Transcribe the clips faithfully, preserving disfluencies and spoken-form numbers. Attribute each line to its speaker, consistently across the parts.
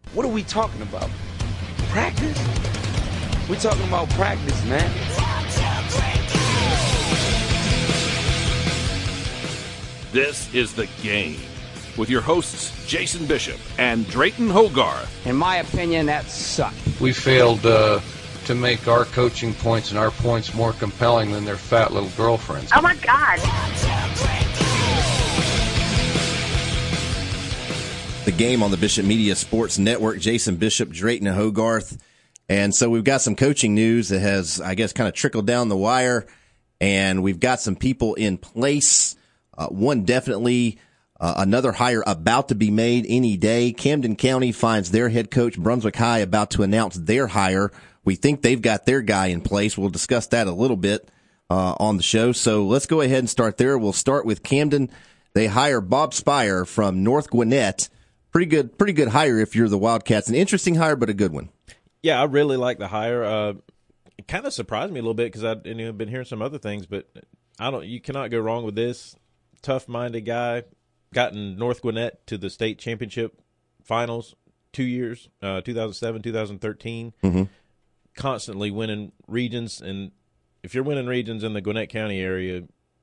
Speaker 1: What are we talking about? Practice? We're talking about practice, man.
Speaker 2: This is The Game with your hosts Jason Bishop and Drayton Hogarth.
Speaker 3: In my opinion, that sucked.
Speaker 4: We failed uh, to make our coaching points and our points more compelling than their fat little girlfriends.
Speaker 5: Oh, my God.
Speaker 6: The Game on the Bishop Media Sports Network. Jason Bishop, Drayton Hogarth. And so we've got some coaching news that has, I guess, kind of trickled down the wire. And we've got some people in place. Uh, one definitely, uh, another hire about to be made any day. Camden County finds their head coach. Brunswick High about to announce their hire. We think they've got their guy in place. We'll discuss that a little bit uh, on the show. So let's go ahead and start there. We'll start with Camden. They hire Bob Spire from North Gwinnett. Pretty good, pretty good hire if you're the Wildcats. An interesting hire, but a good one.
Speaker 7: Yeah, I really like the hire. Uh, it kind of surprised me a little bit because I've you know, been hearing some other things, but I don't. You cannot go wrong with this. Tough-minded guy, gotten North Gwinnett to the state championship finals two years, uh, two thousand seven, two thousand thirteen.
Speaker 6: Mm-hmm.
Speaker 7: Constantly winning regions, and if you're winning regions in the Gwinnett County area,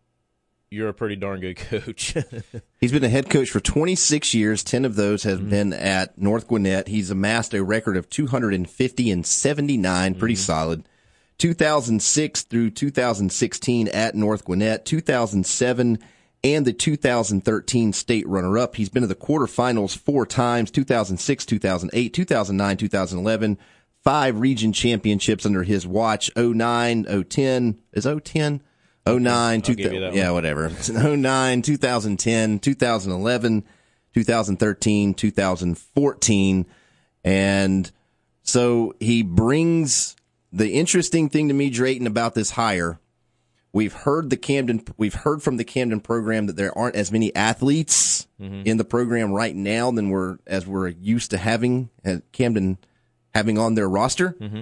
Speaker 7: you're a pretty darn good coach.
Speaker 6: He's been a head coach for twenty-six years. Ten of those have mm-hmm. been at North Gwinnett. He's amassed a record of two hundred fifty and seventy-nine, pretty mm-hmm. solid. two thousand six through two thousand sixteen at North Gwinnett. two thousand seven and the two thousand thirteen state runner-up. He's been to the quarterfinals four times, two thousand six, two thousand eight, two thousand nine, two thousand eleven. Five region championships under his watch. oh nine, oh ten. Is oh ten? oh nine, two thousand, yeah, whatever. oh nine, two thousand ten, two thousand eleven, two thousand thirteen, two thousand fourteen. And so he brings the interesting thing to me, Drayton, about this hire. We've heard the Camden, we've heard from the Camden program that there aren't as many athletes mm-hmm. in the program right now than we're as we're used to having at Camden having on their roster.
Speaker 7: Mm-hmm.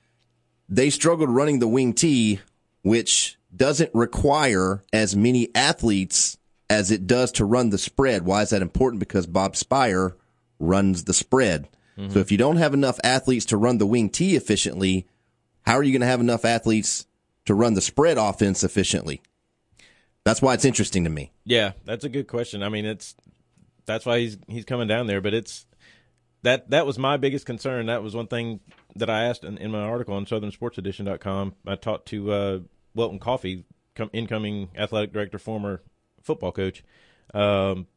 Speaker 6: They struggled running the wing T, which doesn't require as many athletes as it does to run the spread. Why is that important? Because Bob Spire runs the spread. Mm-hmm. So if you don't have enough athletes to run the wing T efficiently, how are you going to have enough athletes to run the spread offense efficiently? That's why it's interesting to me.
Speaker 7: Yeah, that's a good question. I mean, it's that's why he's he's coming down there. But it's that that was my biggest concern. That was one thing that I asked in, in my article on southern sports edition dot com. I talked to uh, Welton Coffey, com- incoming athletic director, former football coach. Um,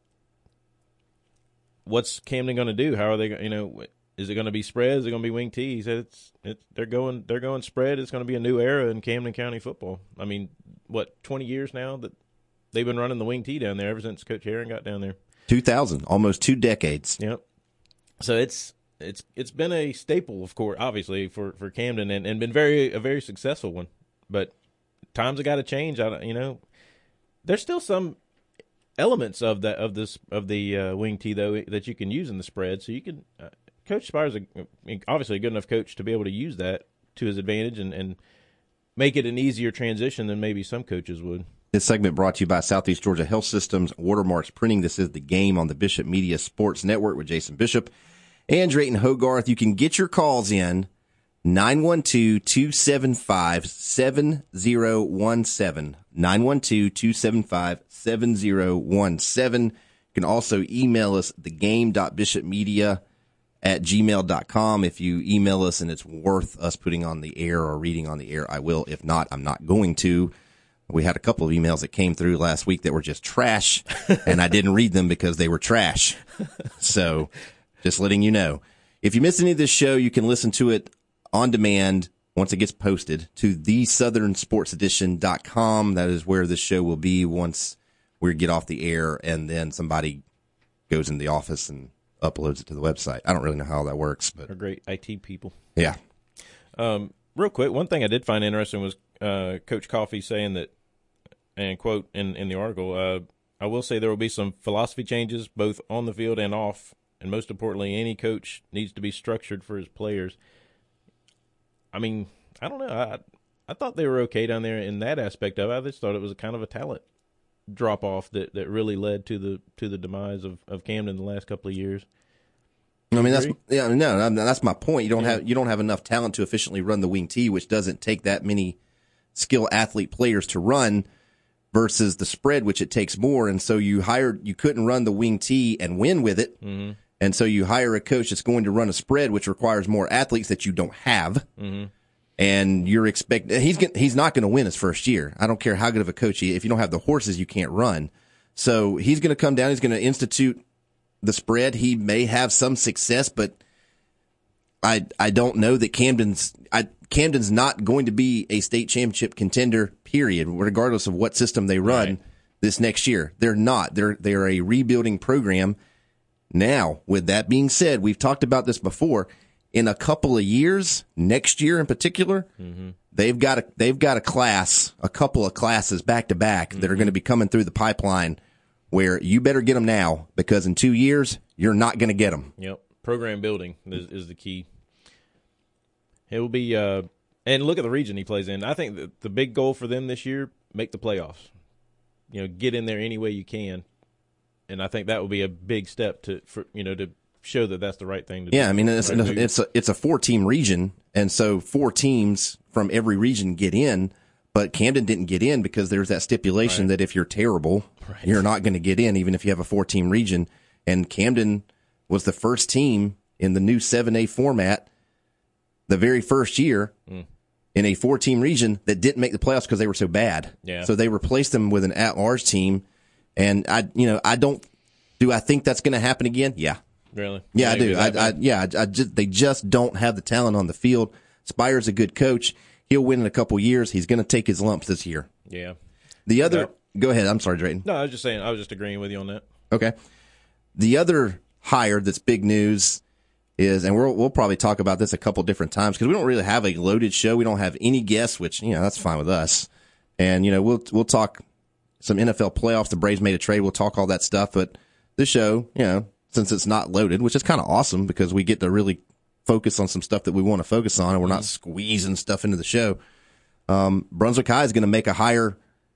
Speaker 7: what's Camden going to do? How are they? You know, is it going to be spread? Is it going to be wing T? He said it's it's they're going they're going spread. It's going to be a new era in Camden County football. I mean, what twenty years now that they've been running the wing T down there ever since Coach Herring got down there.
Speaker 6: Two thousand, almost two decades.
Speaker 7: Yep. So it's it's it's been a staple, of course, obviously for, for Camden, and, and been very a very successful one. But times have got to change. I you know, there's still some elements of the of this of the uh, wing T though that you can use in the spread. So you can uh, Coach Spire's a, obviously a good enough coach to be able to use that to his advantage and, and make it an easier transition than maybe some coaches would.
Speaker 6: This segment brought to you by Southeast Georgia Health Systems, Watermarks Printing. This is The Game on the Bishop Media Sports Network with Jason Bishop and Drayton Hogarth. You can get your calls in nine one two, two seven five, seven zero one seven, nine one two, two seven five, seven zero one seven. You can also email us thegame.bishopmedia at gmail dot com. If you email us and it's worth us putting on the air or reading on the air, I will. If not, I'm not going to. We had a couple of emails that came through last week that were just trash, and I didn't read them because they were trash. So just letting you know. If you missed any of this show, you can listen to it on demand once it gets posted to the southern sports edition dot com. That is where this show will be once we get off the air, and then somebody goes in the office and uploads it to the website. I don't really know how that works, but
Speaker 7: they're great I T people.
Speaker 6: Yeah.
Speaker 7: Um, real quick, one thing I did find interesting was uh, Coach Coffey saying that, and quote in, in the article, uh, I will say there will be some philosophy changes both on the field and off, and most importantly, any coach needs to be structured for his players. I mean, I don't know. I I thought they were okay down there in that aspect of it. I just thought it was a kind of a talent drop off that, that really led to the to the demise of, of Camden the last couple of years.
Speaker 6: I mean, that's yeah, no, that's my point. You don't yeah. have you don't have enough talent to efficiently run the wing T, which doesn't take that many skill athlete players to run, versus the spread, which it takes more. And so you hired you couldn't run the wing T and win with it, mm-hmm. and so you hire a coach that's going to run a spread, which requires more athletes that you don't have. Mm-hmm. And you're expect he's get, he's not going to win his first year. I don't care how good of a coach he is. If you don't have the horses, you can't run. So he's going to come down. He's going to institute the spread. He may have some success, but I I don't know that Camden's I, Camden's not going to be a state championship contender, period, regardless of what system they run right. this next year. They're not. They're they're a rebuilding program. Now, with that being said, we've talked about this before. In a couple of years, next year in particular, mm-hmm. they've got a they've got a class, a couple of classes back to back that are going to be coming through the pipeline. Where you better get them now, because in two years, you're not going to get them.
Speaker 7: Yep. Program building is, is the key. It will be, uh, and look at the region he plays in. I think the, the big goal for them this year, make the playoffs. You know, get in there any way you can. And I think that will be a big step to, for, you know, to show that that's the right thing to do.
Speaker 6: Yeah, I mean, it's, right it's, a, it's a four-team region, and so four teams from every region get in. But Camden didn't get in because there's that stipulation right. that if you're terrible, right. you're not going to get in, even if you have a four-team region. And Camden was the first team in the new seven A format, the very first year, mm. in a four-team region that didn't make the playoffs because they were so bad.
Speaker 7: Yeah.
Speaker 6: So they replaced them with an at-large team. And I, you know, I don't. Do I think that's going to happen again? Yeah.
Speaker 7: Really?
Speaker 6: Yeah, I do. I, I, yeah, I, I just they just don't have the talent on the field. Spire's a good coach. He'll win in a couple years. He's going to take his lumps this year.
Speaker 7: Yeah.
Speaker 6: The other, no. Go ahead. I'm sorry, Drayton.
Speaker 7: No, I was just saying, I was just agreeing with you on that.
Speaker 6: Okay. The other hire that's big news is, and we'll, we'll probably talk about this a couple different times because we don't really have a loaded show. We don't have any guests, which, you know, that's fine with us. And, you know, we'll, we'll talk some N F L playoffs. The Braves made a trade. We'll talk all that stuff. But this show, you know, since it's not loaded, which is kind of awesome because we get to really focus on some stuff that we want to focus on, and we're not squeezing stuff into the show. Um, Brunswick High is going to make a hire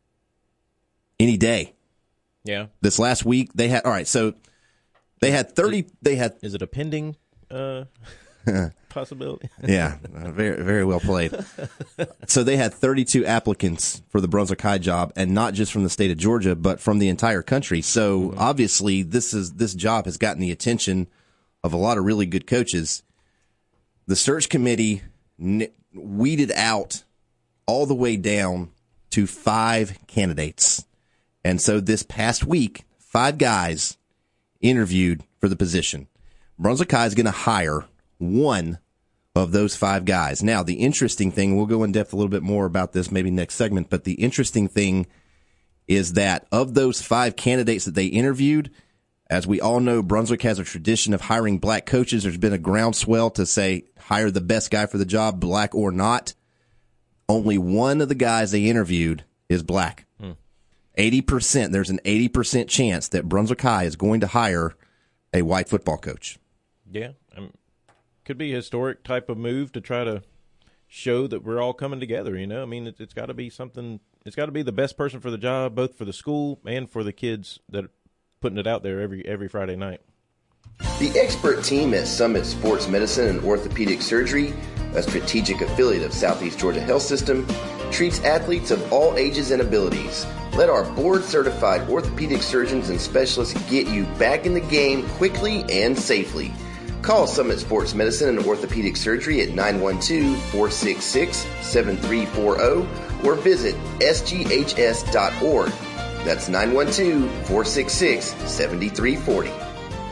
Speaker 6: any day.
Speaker 7: Yeah.
Speaker 6: This last week they had. All right, so they had thirty.
Speaker 7: Is it,
Speaker 6: they had.
Speaker 7: Is it a pending uh, possibility?
Speaker 6: Yeah, uh, very very well played. So they had thirty-two applicants for the Brunswick High job, and not just from the state of Georgia, but from the entire country. So mm-hmm. obviously, this is this job has gotten the attention of a lot of really good coaches. The search committee n- weeded out all the way down to five candidates. And so this past week, five guys interviewed for the position. Brunswick High is going to hire one of those five guys. Now, the interesting thing, we'll go in depth a little bit more about this maybe next segment, but the interesting thing is that of those five candidates that they interviewed, as we all know, Brunswick has a tradition of hiring black coaches. There's been a groundswell to say, hire the best guy for the job, black or not. Only one of the guys they interviewed is black. Hmm. eighty percent, there's an eighty percent chance that Brunswick High is going to hire a white football coach.
Speaker 7: Yeah. Um, could be a historic type of move to try to show that we're all coming together, you know? I mean, it, it's got to be something, it's got to be the best person for the job, both for the school and for the kids that putting it out there every every Friday night.
Speaker 5: The expert team at Summit Sports Medicine and Orthopedic Surgery, a strategic affiliate of Southeast Georgia Health System, treats athletes of all ages and abilities. Let our board-certified orthopedic surgeons and specialists get you back in the game quickly and safely. Call Summit Sports Medicine and Orthopedic Surgery at nine one two, four six six, seven three four zero or visit s g h s dot org. That's nine one two, four six six, seven three four zero.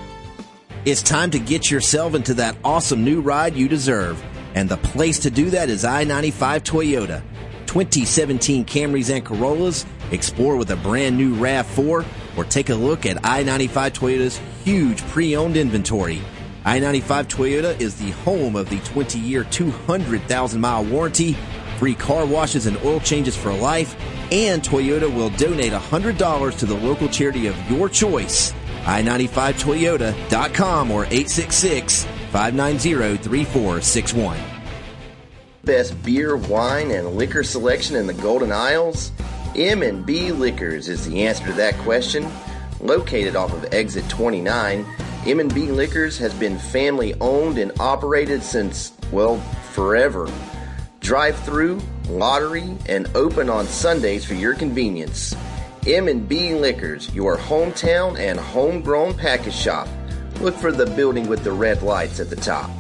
Speaker 6: It's time to get yourself into that awesome new ride you deserve. And the place to do that is I ninety-five Toyota. twenty seventeen Camrys and Corollas, explore with a brand new RAV four, or take a look at I ninety-five Toyota's huge pre-owned inventory. I ninety-five Toyota is the home of the twenty-year, two hundred thousand mile warranty, free car washes and oil changes for life, and Toyota will donate one hundred dollars to the local charity of your choice. I ninety-five Toyota dot com or eight six six, five nine zero, three four six one.
Speaker 5: Best beer, wine, and liquor selection in the Golden Isles? M and B Liquors is the answer to that question. Located off of Exit twenty-nine, M and B Liquors has been family owned and operated since, well, forever. Drive-through, lottery, and open on Sundays for your convenience. M and B Liquors, your hometown and homegrown package shop. Look for the building with the red lights at the top.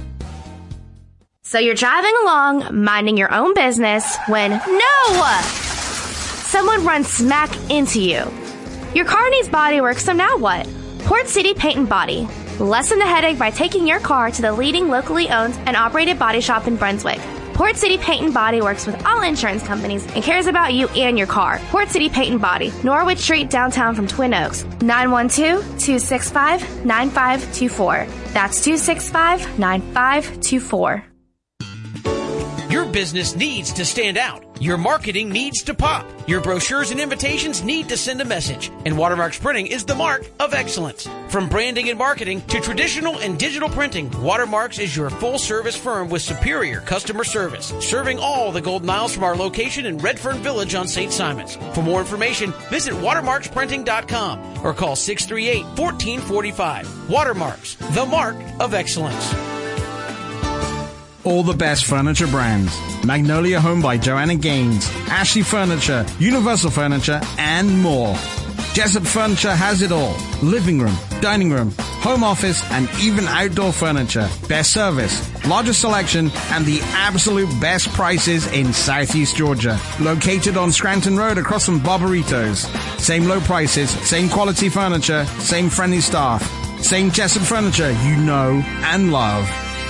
Speaker 8: So you're driving along, minding your own business, when no! Someone runs smack into you. Your car needs body work, so now what? Port City Paint and Body. Lessen the headache by taking your car to the leading locally owned and operated body shop in Brunswick. Port City Paint and Body works with all insurance companies and cares about you and your car. Port City Paint and Body, Norwich Street, downtown from Twin Oaks. nine one two, two six five, nine five two four. That's two six five, nine five two four.
Speaker 9: Your business needs to stand out. Your marketing needs to pop. Your brochures and invitations need to send a message. And Watermarks Printing is the mark of excellence. From branding and marketing to traditional and digital printing, Watermarks is your full-service firm with superior customer service, serving all the Golden Isles from our location in Redfern Village on Saint Simons. For more information, visit watermarks printing dot com or call six three eight, one four four five. Watermarks, the mark of excellence.
Speaker 10: All the best furniture brands. Magnolia Home by Joanna Gaines, Ashley Furniture, Universal Furniture, and more. Jessup Furniture has it all. Living room, dining room, home office, and even outdoor furniture. Best service, largest selection, and the absolute best prices in Southeast Georgia. Located on Scranton Road across from Barbaritos. Same low prices, same quality furniture, same friendly staff. Same Jessup Furniture you know and love.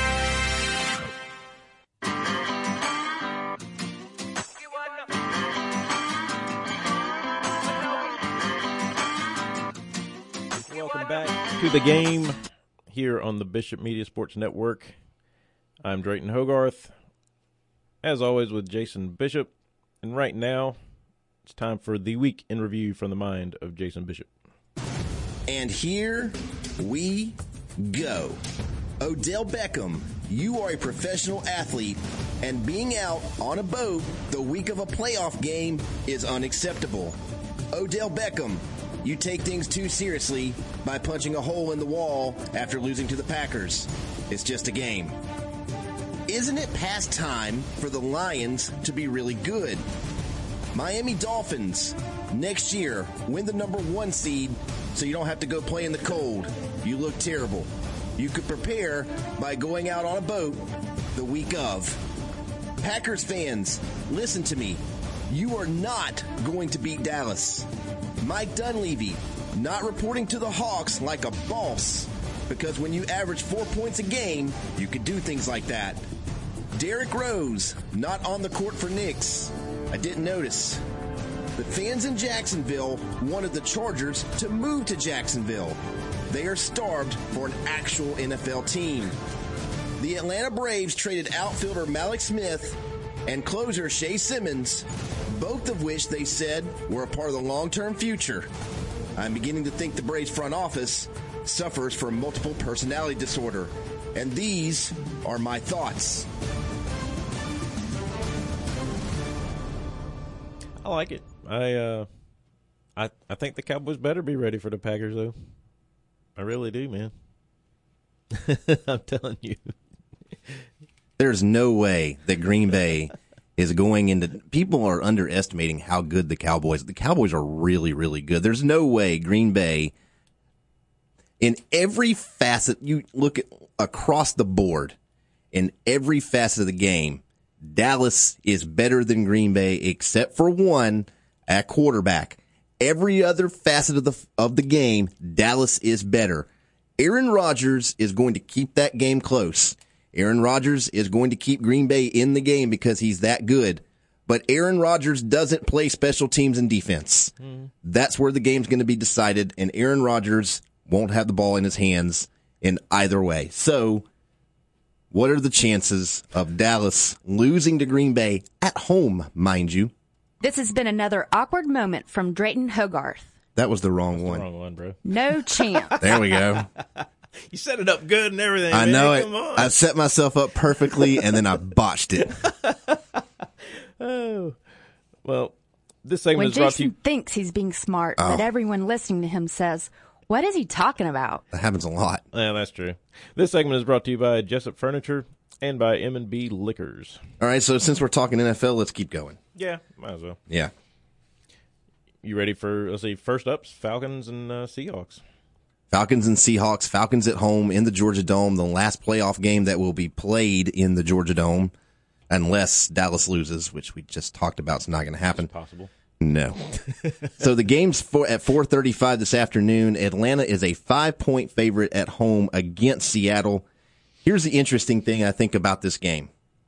Speaker 7: To the game here on the Bishop Media Sports Network. I'm Drayton Hogarth, as always with Jason Bishop. And right now, it's time for the week in review from the mind of Jason Bishop.
Speaker 6: And here we go. Odell Beckham, you are a professional athlete, and being out on a boat the week of a playoff game is unacceptable. Odell Beckham, you take things too seriously by punching a hole in the wall after losing to the Packers. It's just a game. Isn't it past time for the Lions to be really good? Miami Dolphins, next year, win the number one seed so you don't have to go play in the cold. You look terrible. You could prepare by going out on a boat the week of. Packers fans, listen to me. You are not going to beat Dallas. Mike Dunleavy, not reporting to the Hawks like a boss, because when you average four points a game, you could do things like that. Derrick Rose, not on the court for Knicks. I didn't notice. The fans in Jacksonville wanted the Chargers to move to Jacksonville. They are starved for an actual N F L team. The Atlanta Braves traded outfielder Malik Smith and closer Shea Simmons, both of which they said were a part of the long-term future. I'm beginning to think the Braves front office suffers from multiple personality disorder. And these are my thoughts.
Speaker 7: I like it. I uh, I I think the Cowboys better be ready for the Packers, though. I really do, man. I'm telling you.
Speaker 6: There's no way that Green Bay is going into – people are underestimating how good the Cowboys – the Cowboys are really, really good. There's no way Green Bay – in every facet, you look at across the board, in every facet of the game, Dallas is better than Green Bay except for one at quarterback. Every other facet of the of the game, Dallas is better. Aaron Rodgers is going to keep that game close. Aaron Rodgers is going to keep Green Bay in the game because he's that good. But Aaron Rodgers doesn't play special teams and defense. Mm. That's where the game's going to be decided, and Aaron Rodgers won't have the ball in his hands in either way. So, what are the chances of Dallas losing to Green Bay at home, mind you?
Speaker 11: This has been another awkward moment from Drayton Hogarth.
Speaker 6: That was the wrong
Speaker 7: That's
Speaker 6: one.
Speaker 7: The wrong one, bro.
Speaker 11: No chance.
Speaker 6: There we go.
Speaker 7: You set it up good and everything.
Speaker 6: I
Speaker 7: man.
Speaker 6: know
Speaker 7: Come
Speaker 6: it.
Speaker 7: on.
Speaker 6: I set myself up perfectly, and then I botched it.
Speaker 7: Oh, well, this segment
Speaker 11: when
Speaker 7: is brought
Speaker 11: Jason
Speaker 7: to you.
Speaker 11: thinks he's being smart,
Speaker 6: Oh.
Speaker 11: but everyone listening to him says, What is he talking about?
Speaker 6: That happens a lot.
Speaker 7: Yeah, that's true. This segment is brought to you by Jessup Furniture and by M and B Liquors.
Speaker 6: All right, so since we're talking N F L, let's keep going.
Speaker 7: Yeah, might as well.
Speaker 6: Yeah.
Speaker 7: You ready for, let's see, first ups, Falcons and uh, Seahawks.
Speaker 6: Falcons and Seahawks. Falcons at home in the Georgia Dome, the last playoff game that will be played in the Georgia Dome, unless Dallas loses, which we just talked about. It's not going to happen.
Speaker 7: It's possible.
Speaker 6: No. So the game's for, at four thirty-five this afternoon. Atlanta is a five-point favorite at home against Seattle. Here's the interesting thing I think about this game.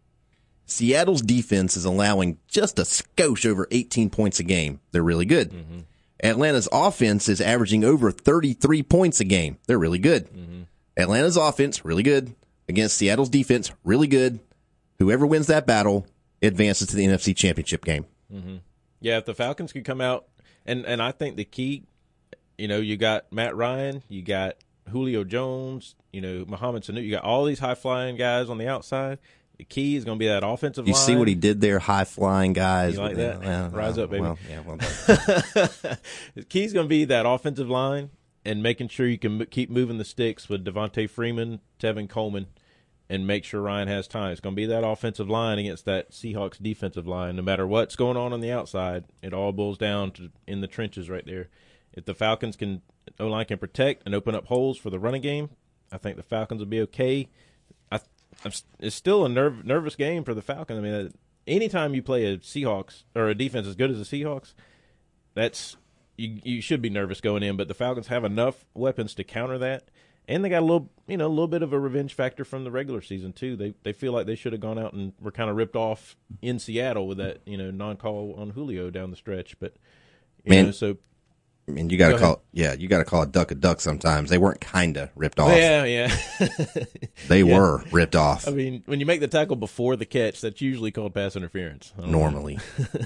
Speaker 6: Seattle's defense is allowing just a skosh over eighteen points a game. They're really good. Mm-hmm. Atlanta's offense is averaging over thirty-three points a game. They're really good. Mm-hmm. Atlanta's offense, really good. Against Seattle's defense, really good. Whoever wins that battle advances to the N F C Championship game.
Speaker 7: Mm-hmm. Yeah, if the Falcons could come out, and, and I think the key, you know, you got Matt Ryan, you got Julio Jones, you know, Mohamed Sanu, you got all these high-flying guys on the outside. The key is going to be that offensive
Speaker 6: you
Speaker 7: line.
Speaker 6: You see what he did there, high-flying guys.
Speaker 7: You like that?
Speaker 6: Yeah,
Speaker 7: Rise up, baby.
Speaker 6: Well, yeah, well done.
Speaker 7: The key is going to be that offensive line and making sure you can m- keep moving the sticks with Devontae Freeman, Tevin Coleman, and make sure Ryan has time. It's going to be that offensive line against that Seahawks defensive line. No matter what's going on on the outside, it all boils down to in the trenches right there. If the Falcons can, O-line can protect and open up holes for the running game, I think the Falcons will be okay. I, I'm, it's still a nerve, nervous game for the Falcons. I mean, anytime you play a Seahawks or a defense as good as the Seahawks, that's you, you should be nervous going in. But the Falcons have enough weapons to counter that. And they got a little, you know, a little bit of a revenge factor from the regular season too. They they feel like they should have gone out and were kind of ripped off in Seattle with that, you know, non-call on Julio down the stretch. But you
Speaker 6: Man,
Speaker 7: know, so
Speaker 6: I mean, you got to
Speaker 7: go
Speaker 6: call,
Speaker 7: ahead.
Speaker 6: yeah, you got to call a duck a duck. Sometimes they weren't kinda ripped off.
Speaker 7: Yeah, yeah,
Speaker 6: they
Speaker 7: yeah.
Speaker 6: were ripped off.
Speaker 7: I mean, when you make the tackle before the catch, that's usually called pass interference.
Speaker 6: Normally,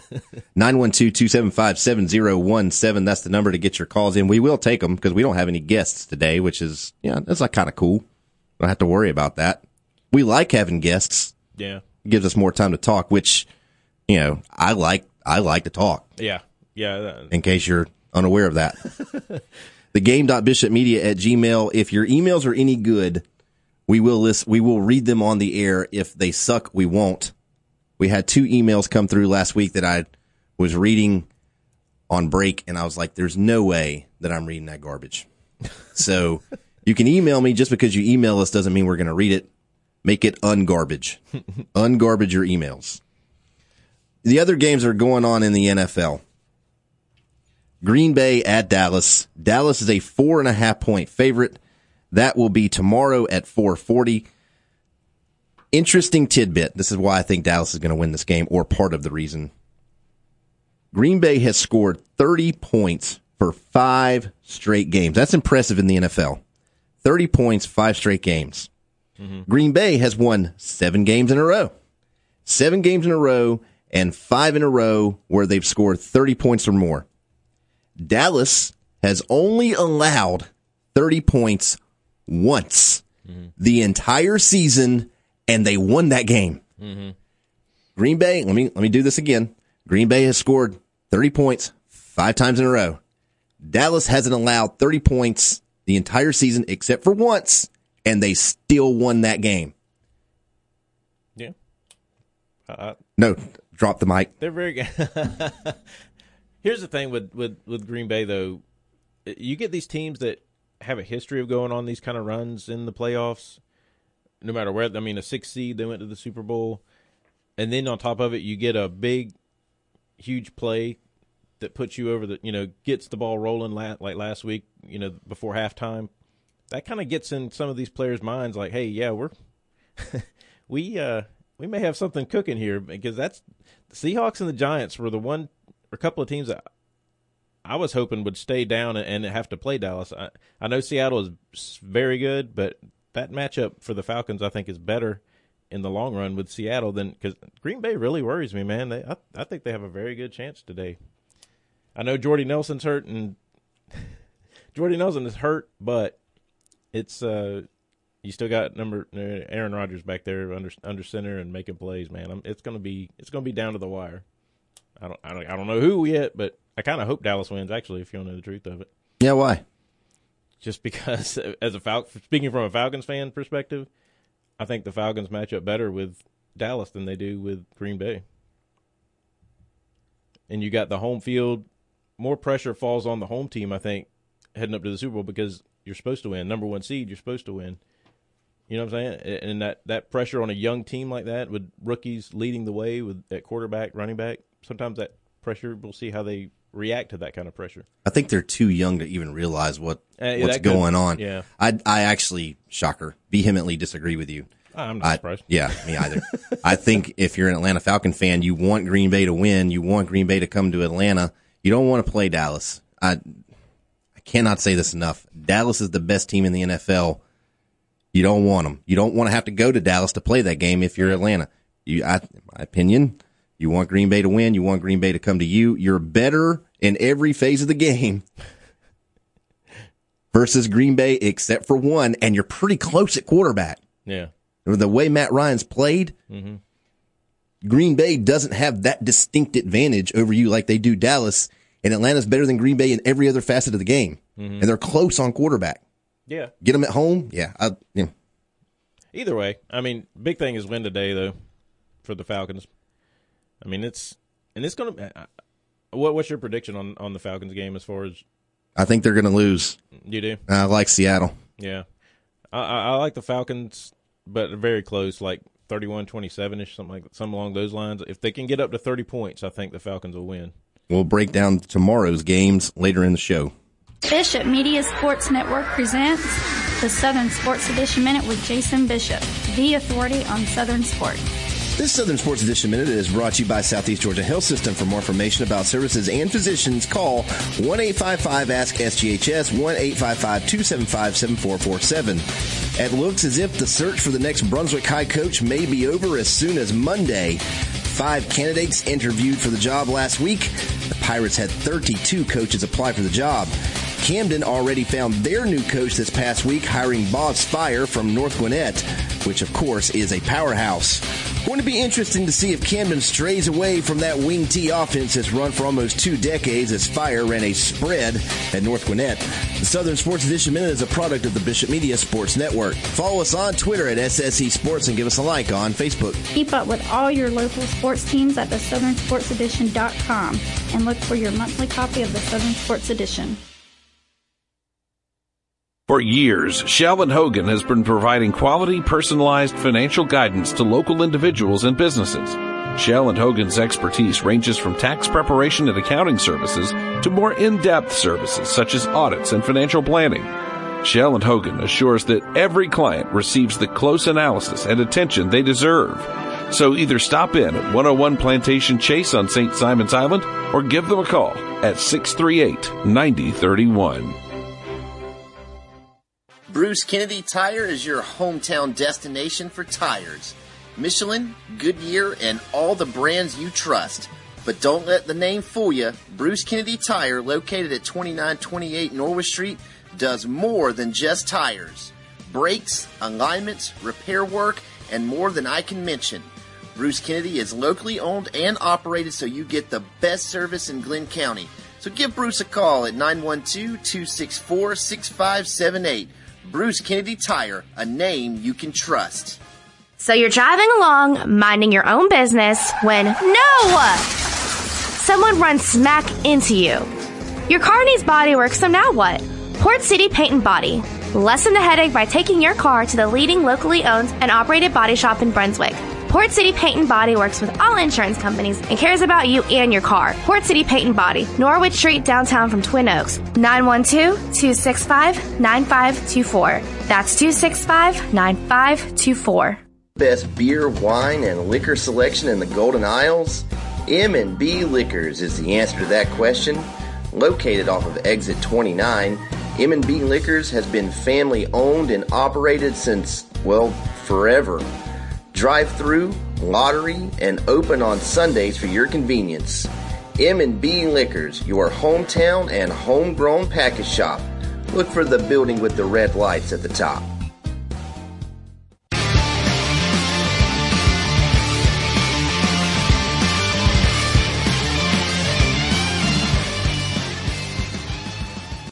Speaker 6: nine one two two seven five seven zero one seven. That's the number to get your calls in. We will take them because we don't have any guests today, which is yeah, that's like kind of cool. Don't have to worry about that. We like having guests.
Speaker 7: Yeah,
Speaker 6: it gives us more time to talk, which you know I like. I like to talk.
Speaker 7: Yeah, yeah. That,
Speaker 6: in case you're unaware of that. The game.bishopmedia at Gmail. If your emails are any good, we will list, we will read them on the air. If they suck, we won't. We had two emails come through last week that I was reading on break, and I was like, there's no way that I'm reading that garbage. So you can email me. Just because you email us doesn't mean we're going to read it. Make it ungarbage. Ungarbage your emails. The other games are going on in the N F L. Green Bay at Dallas. Dallas is a four and a half point favorite. That will be tomorrow at four forty. Interesting tidbit. This is why I think Dallas is going to win this game, or part of the reason. Green Bay has scored thirty points for five straight games. That's impressive in the N F L. thirty points, five straight games. Mm-hmm. Green Bay has won seven games in a row. Seven games in a row and five in a row where they've scored thirty points or more. Dallas has only allowed thirty points once mm-hmm. the entire season, and they won that game. Mm-hmm. Green Bay, let me let me do this again. Green Bay has scored thirty points five times in a row. Dallas hasn't allowed thirty points the entire season except for once, and they still won that game.
Speaker 7: Yeah. Uh,
Speaker 6: no, drop the mic.
Speaker 7: They're very good. Here's the thing with, with, with Green Bay, though. You get these teams that have a history of going on these kind of runs in the playoffs, no matter where. I mean, a six seed, they went to the Super Bowl. And then on top of it, you get a big, huge play that puts you over the, you know, gets the ball rolling la- like last week, you know, before halftime. That kind of gets in some of these players' minds like, hey, yeah, we're we uh we may have something cooking here, because that's the Seahawks and the Giants were the one a couple of teams that I was hoping would stay down and have to play Dallas. I, I know Seattle is very good, but that matchup for the Falcons I think is better in the long run with Seattle than, because Green Bay really worries me, man. They, I, I think they have a very good chance today. I know Jordy Nelson's hurt, and Jordy Nelson is hurt, but it's uh, you still got number Aaron Rodgers back there under under center and making plays, man. I'm, it's gonna be it's gonna be down to the wire. I don't, I don't, I don't know who yet, but I kind of hope Dallas wins. Actually, if you want to know the truth of it.
Speaker 6: Yeah, why?
Speaker 7: just because as a Fal- speaking from a Falcons fan perspective, I think the Falcons match up better with Dallas than they do with Green Bay. And you got the home field. More pressure falls on the home team, I think, heading up to the Super Bowl because you're supposed to win. Number one seed, you're supposed to win. You know what I'm saying? And that, that pressure on a young team like that with rookies leading the way with at quarterback, running back, sometimes that pressure, we'll see how they react to that kind of pressure.
Speaker 6: I think they're too young to even realize what
Speaker 7: uh, yeah,
Speaker 6: what's going
Speaker 7: could,
Speaker 6: on.
Speaker 7: Yeah.
Speaker 6: I, I actually, shocker, vehemently disagree with you.
Speaker 7: I'm not
Speaker 6: I,
Speaker 7: surprised.
Speaker 6: Yeah, me either. I think if you're an Atlanta Falcon fan, you want Green Bay to win. You want Green Bay to come to Atlanta. You don't want to play Dallas. I, I cannot say this enough. Dallas is the best team in the N F L. You don't want them. You don't want to have to go to Dallas to play that game if you're Atlanta. You, I, in my opinion, you want Green Bay to win. You want Green Bay to come to you. You're better in every phase of the game versus Green Bay except for one, and you're pretty close at quarterback.
Speaker 7: Yeah.
Speaker 6: The way Matt Ryan's played,
Speaker 7: mm-hmm.
Speaker 6: Green Bay doesn't have that distinct advantage over you like they do Dallas, and Atlanta's better than Green Bay in every other facet of the game,
Speaker 7: mm-hmm.
Speaker 6: and they're close on quarterback.
Speaker 7: Yeah.
Speaker 6: Get them at home? Yeah. I, yeah.
Speaker 7: Either way, I mean, big thing is win today, though, for the Falcons. I mean, it's – and it's going to – what what's your prediction on, on the Falcons game as far as –
Speaker 6: I think they're going to lose.
Speaker 7: You do?
Speaker 6: I like Seattle.
Speaker 7: Yeah. I, I, I like the Falcons, but very close, like thirty-one twenty-seven-ish, something like something along those lines. If they can get up to thirty points, I think the Falcons will win.
Speaker 6: We'll break down tomorrow's games later in the show.
Speaker 12: Bishop Media Sports Network presents the Southern Sports Edition Minute with Jason Bishop, the authority on Southern sports.
Speaker 6: This Southern Sports Edition Minute is brought to you by Southeast Georgia Health System. For more information about services and physicians, call one eight five five ask S G H S, one eight five five two seven five seven four four seven. It looks as if the search for the next Brunswick High coach may be over as soon as Monday. Five candidates interviewed for the job last week. The Pirates had thirty-two coaches apply for the job. Camden already found their new coach this past week, hiring Bob Spire from North Gwinnett, which, of course, is a powerhouse. Going to be interesting to see if Camden strays away from that wing T offense that's run for almost two decades as Spire ran a spread at North Gwinnett. The Southern Sports Edition Minute is a product of the Bishop Media Sports Network. Follow us on Twitter at S S E Sports and give us a like on Facebook.
Speaker 12: Keep up with all your local sports teams at the southern sports edition dot com and look for your monthly copy of the Southern Sports Edition.
Speaker 2: For years, Shell and Hogan has been providing quality, personalized financial guidance to local individuals and businesses. Shell and Hogan's expertise ranges from tax preparation and accounting services to more in-depth services such as audits and financial planning. Shell and Hogan assures that every client receives the close analysis and attention they deserve. So either stop in at one oh one Plantation Chase on Saint Simon's Island or give them a call at six three eight, nine oh three one.
Speaker 5: Bruce Kennedy Tire is your hometown destination for tires. Michelin, Goodyear, and all the brands you trust. But don't let the name fool you. Bruce Kennedy Tire, located at twenty-nine twenty-eight Norwich Street, does more than just tires. Brakes, alignments, repair work, and more than I can mention. Bruce Kennedy is locally owned and operated, so you get the best service in Glenn County. So give Bruce a call at nine one two, two six four, six five seven eight. Bruce Kennedy Tire, a name you can trust.
Speaker 8: So you're driving along, minding your own business, when no! Someone runs smack into you. Your car needs body work, so now what? Port City Paint and Body. Lessen the headache by taking your car to the leading locally owned and operated body shop in Brunswick. Port City Paint and Body works with all insurance companies and cares about you and your car. Port City Paint and Body, Norwich Street, downtown from Twin Oaks. nine one two, two six five, nine five two four. That's two six five, nine five two four.
Speaker 5: Best beer, wine, and liquor selection in the Golden Isles? M and B Liquors is the answer to that question. Located off of Exit twenty-nine, M and B Liquors has been family owned and operated since, well, forever. Drive-through, lottery, and open on Sundays for your convenience. M and B Liquors, your hometown and homegrown package shop. Look for the building with the red lights at the top.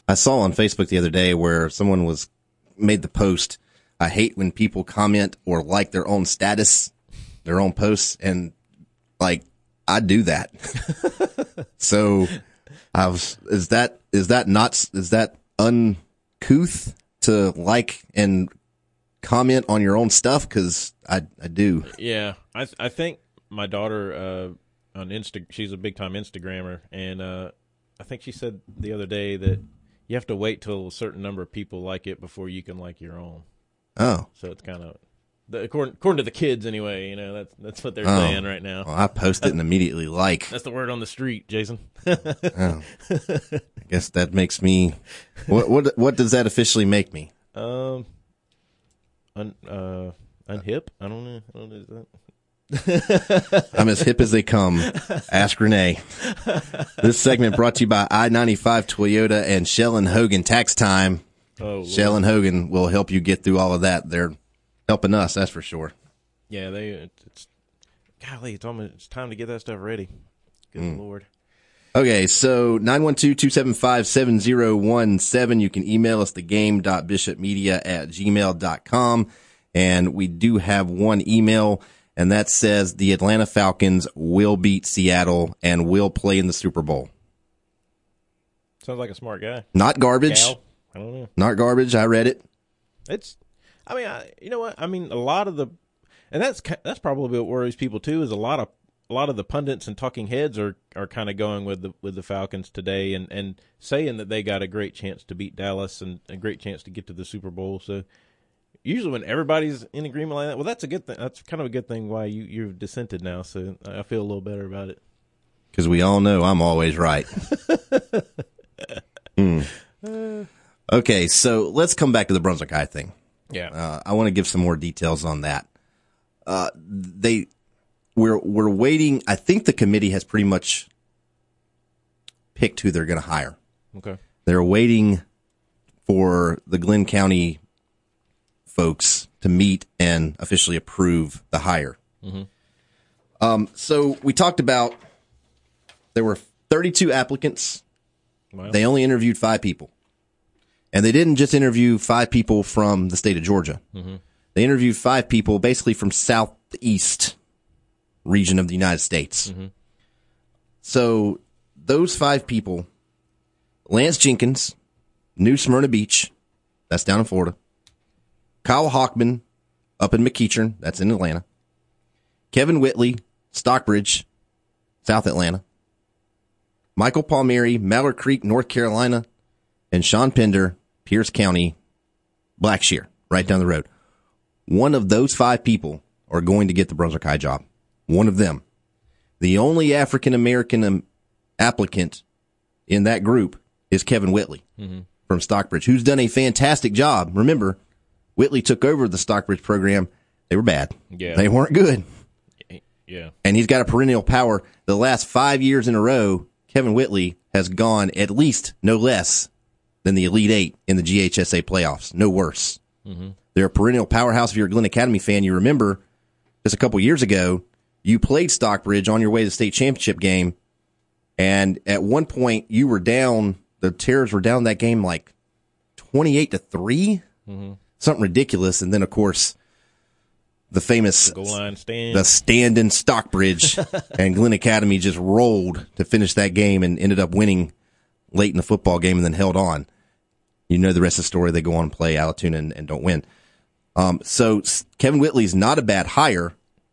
Speaker 6: I saw on Facebook the other day where someone was made the post, I hate when people comment or like their own status, their own posts, and like I do that. So I was, is that, is that not, is that uncouth to like and comment on your own stuff? Cause I, I do.
Speaker 7: Yeah. I, th- I think my daughter, uh, on Insta, she's a big time Instagrammer. And, uh, I think she said the other day that you have to wait till a certain number of people like it before you can like your own.
Speaker 6: Oh.
Speaker 7: So it's kind of, The, according, according to the kids, anyway, you know, that's that's what they're
Speaker 6: oh,
Speaker 7: saying right now.
Speaker 6: Well, I post it and immediately like.
Speaker 7: That's the word on the street, Jason.
Speaker 6: Oh. I guess that makes me. What what what does that officially make me?
Speaker 7: Um, un uh unhip. I don't know. I don't know is that.
Speaker 6: I'm as hip as they come. Ask Renee. This segment brought to you by I ninety-five Toyota and Shell and Hogan Tax Time.
Speaker 7: Oh,
Speaker 6: Shell
Speaker 7: Lord.
Speaker 6: and Hogan will help you get through all of that. They're helping us, that's for sure.
Speaker 7: Yeah, they. It's golly, it's almost it's time to get that stuff ready. Good
Speaker 6: Mm.
Speaker 7: Lord.
Speaker 6: Okay, so nine one two, two seven five, seven zero one seven. You can email us thegame.bishopmedia at gmail dot com. And we do have one email, and that says the Atlanta Falcons will beat Seattle and will play in the Super Bowl.
Speaker 7: Sounds like a smart guy.
Speaker 6: Not garbage.
Speaker 7: Gal? I don't know.
Speaker 6: Not garbage. I read it.
Speaker 7: It's, I mean, I, you know what? I mean, a lot of the, and that's ki- that's probably what worries people too. Is a lot of a lot of the pundits and talking heads are, are kind of going with the with the Falcons today and, and saying that they got a great chance to beat Dallas and a great chance to get to the Super Bowl. So usually when everybody's in agreement like that, well, that's a good thing. That's kind of a good thing. Why you you've dissented now, so I feel a little better about it.
Speaker 6: Because we all know I'm always right. mm. Okay, so let's come back to the Brunswick High thing.
Speaker 7: Yeah,
Speaker 6: uh, I want to give some more details on that. Uh, they, we're we're waiting. I think the committee has pretty much picked who they're going to hire.
Speaker 7: Okay,
Speaker 6: they're waiting for the Glenn County folks to meet and officially approve the hire.
Speaker 7: Mm-hmm.
Speaker 6: Um, so we talked about there were thirty-two applicants.
Speaker 7: Wow.
Speaker 6: They only interviewed five people. And they didn't just interview five people from the state of Georgia.
Speaker 7: Mm-hmm.
Speaker 6: They interviewed five people basically from southeast region of the United States.
Speaker 7: Mm-hmm.
Speaker 6: So those five people, Lance Jenkins, New Smyrna Beach, that's down in Florida. Kyle Hockman, up in McEachern, that's in Atlanta. Kevin Whitley, Stockbridge, South Atlanta. Michael Palmieri, Mallard Creek, North Carolina. And Sean Pender, Pierce County, Blackshear, right down the road. One of those five people are going to get the Brunswick High job. One of them. The only African-American applicant in that group is Kevin Whitley
Speaker 7: mm-hmm.
Speaker 6: from Stockbridge, who's done a fantastic job. Remember, Whitley took over the Stockbridge program. They were bad.
Speaker 7: Yeah.
Speaker 6: They weren't good.
Speaker 7: Yeah.
Speaker 6: And he's got a perennial power. The last five years in a row, Kevin Whitley has gone at least no less than the Elite Eight in the G H S A playoffs. No worse.
Speaker 7: Mm-hmm.
Speaker 6: They're a perennial powerhouse. If you're a Glenn Academy fan, you remember just a couple years ago, you played Stockbridge on your way to the state championship game, and at one point you were down, the Terrors were down that game like twenty-eight to three,
Speaker 7: mm-hmm.
Speaker 6: something ridiculous. And then, of course, the famous
Speaker 7: the goal line stand.
Speaker 6: the stand in Stockbridge, and Glenn Academy just rolled to finish that game and ended up winning late in the football game and then held on. You know the rest of the story. They go on and play Allatoona and, and don't win. Um, so Kevin Whitley's not a bad hire.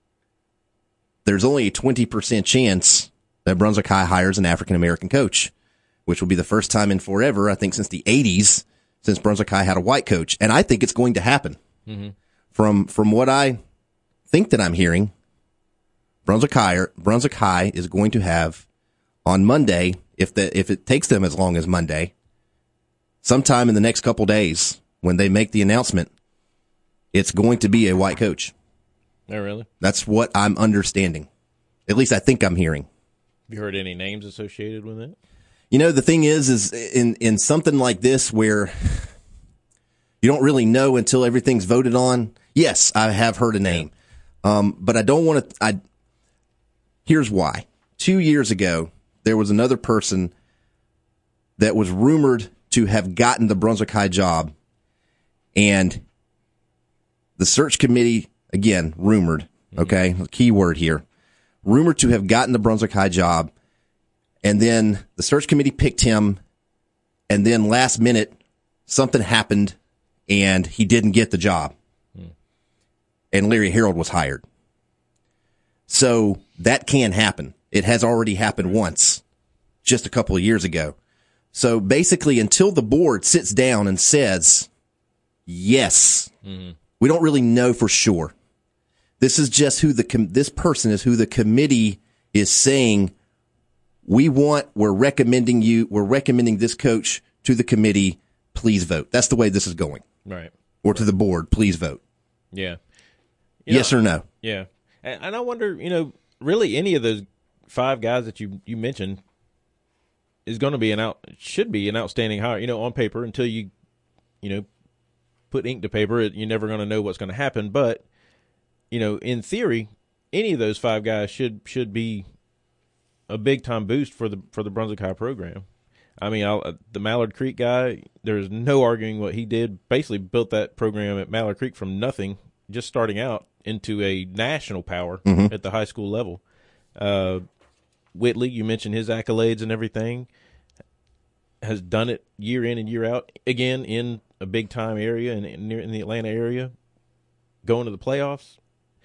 Speaker 6: There's only a twenty percent chance that Brunswick High hires an African-American coach, which will be the first time in forever, I think since the eighties, since Brunswick High had a white coach. And I think it's going to happen.
Speaker 7: Mm-hmm.
Speaker 6: From from what I think that I'm hearing, Brunswick High, Brunswick High is going to have on Monday, if the if it takes them as long as Monday, sometime in the next couple days when they make the announcement, it's going to be a white coach.
Speaker 7: Oh, really?
Speaker 6: That's what I'm understanding. At least I think I'm hearing.
Speaker 7: Have you heard any names associated with it?
Speaker 6: You know, the thing is, is in, in something like this where you don't really know until everything's voted on. Yes, I have heard a name. Um, but I don't want to, I, here's why. Two years ago, there was another person that was rumored to have gotten the Brunswick High job, and the search committee, again, rumored, okay, key word here, rumored to have gotten the Brunswick High job, and then the search committee picked him, and then last minute, something happened, and he didn't get the job. Hmm. And Larry Harold was hired. So that can happen. It has already happened once, just a couple of years ago. So basically, until the board sits down and says, yes, mm-hmm. we don't really know for sure. This is just who the com- this person is who the committee is saying, we want, we're recommending you, we're recommending this coach to the committee, please vote. That's the way this is going.
Speaker 7: Right.
Speaker 6: Or to the board, please vote.
Speaker 7: Yeah. You
Speaker 6: yes
Speaker 7: know,
Speaker 6: or no?
Speaker 7: Yeah. And, and I wonder, you know, really any of those five guys that you, you mentioned is going to be an out, should be an outstanding hire, you know, on paper until you, you know, put ink to paper. You're never going to know what's going to happen. But, you know, in theory, any of those five guys should, should be a big time boost for the, for the Brunswick High program. I mean, I'll, the Mallard Creek guy, there's no arguing what he did. Basically built that program at Mallard Creek from nothing, just starting out, into a national power mm-hmm. at the high school level. Uh, Whitley, you mentioned his accolades and everything, has done it year in and year out, again, in a big-time area and in, in the Atlanta area, going to the playoffs.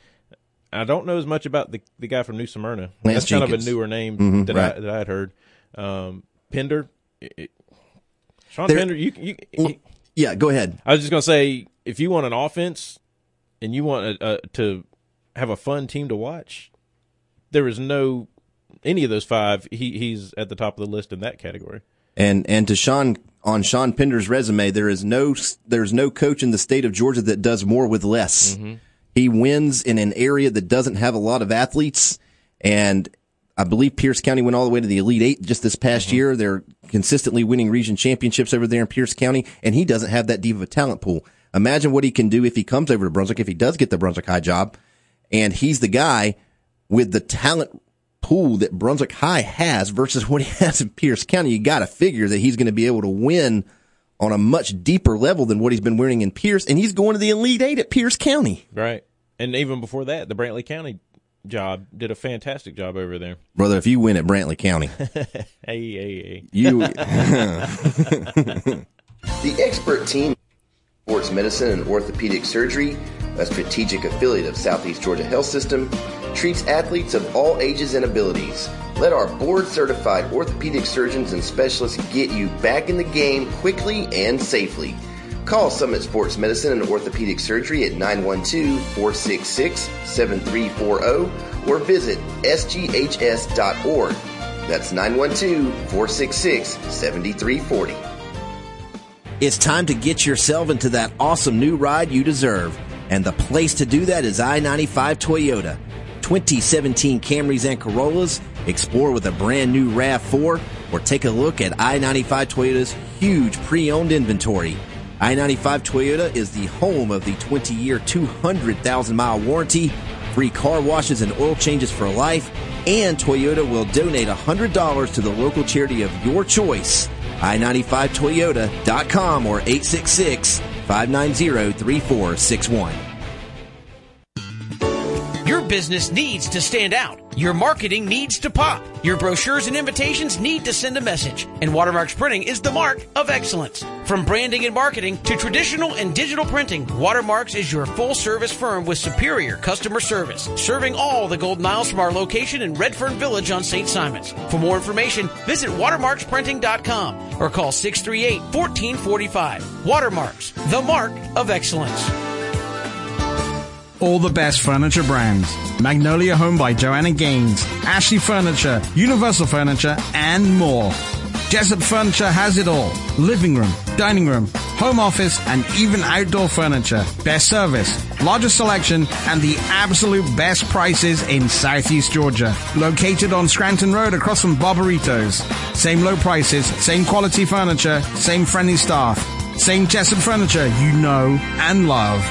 Speaker 7: I don't know as much about the the guy from New Smyrna.
Speaker 6: Lance
Speaker 7: That's
Speaker 6: Jenkins.
Speaker 7: kind of a newer name
Speaker 6: mm-hmm,
Speaker 7: that,
Speaker 6: right.
Speaker 7: I, that I had heard. Um, Pender, it, Sean
Speaker 6: there,
Speaker 7: Pender, you, you,
Speaker 6: well,
Speaker 7: you
Speaker 6: yeah, go ahead.
Speaker 7: I was just going to say, if you want an offense and you want a, a, to have a fun team to watch, there is no any of those five. He he's at the top of the list in that category.
Speaker 6: And and to Sean on Sean Pender's resume, there is no there's no coach in the state of Georgia that does more with less. Mm-hmm. He wins in an area that doesn't have a lot of athletes, and I believe Pierce County went all the way to the Elite Eight just this past mm-hmm. year. They're consistently winning region championships over there in Pierce County, and he doesn't have that deep of a talent pool. Imagine what he can do if he comes over to Brunswick, if he does get the Brunswick High job, and he's the guy with the talent pool that Brunswick High has versus what he has in Pierce County. You got to figure that he's going to be able to win on a much deeper level than what he's been winning in Pierce, and he's going to the Elite Eight at Pierce County.
Speaker 7: Right. And even before that, the Brantley County job did a fantastic job over there.
Speaker 6: Brother, if you win at Brantley County.
Speaker 7: hey, hey, hey.
Speaker 6: You.
Speaker 5: The expert team Sports Medicine and Orthopedic Surgery, a strategic affiliate of Southeast Georgia Health System, treats athletes of all ages and abilities. Let our board-certified orthopedic surgeons and specialists get you back in the game quickly and safely. Call Summit Sports Medicine and Orthopedic Surgery at nine one two, four six six, seven three four zero or visit s g h s dot org. That's nine one two, four six six, seven three four zero.
Speaker 6: It's time to get yourself into that awesome new ride you deserve. And the place to do that is I ninety-five Toyota. twenty seventeen Camrys and Corollas, explore with a brand new RAV four, or take a look at I ninety-five Toyota's huge pre-owned inventory. I ninety-five Toyota is the home of the twenty-year, two hundred thousand mile warranty, free car washes and oil changes for life, and Toyota will donate one hundred dollars to the local charity of your choice. I ninety-five Toyota dot com or eight six six, five nine zero, three four six one.
Speaker 9: Your business needs to stand out. Your marketing needs to pop. Your brochures and invitations need to send a message. And Watermarks Printing is the mark of excellence. From branding and marketing to traditional and digital printing, Watermarks is your full-service firm with superior customer service, serving all the Golden Isles from our location in Redfern Village on Saint Simons. For more information, visit watermarks printing dot com or call six three eight, one four four five. Watermarks, the mark of excellence.
Speaker 10: All the best furniture brands. Magnolia Home by Joanna Gaines, Ashley Furniture, Universal Furniture, and more. Jessup Furniture has it all. Living room, dining room, home office, and even outdoor furniture. Best service, largest selection, and the absolute best prices in Southeast Georgia. Located on Scranton Road across from Barbaritos. Same low prices, same quality furniture, same friendly staff. Same Jessup Furniture you know and love.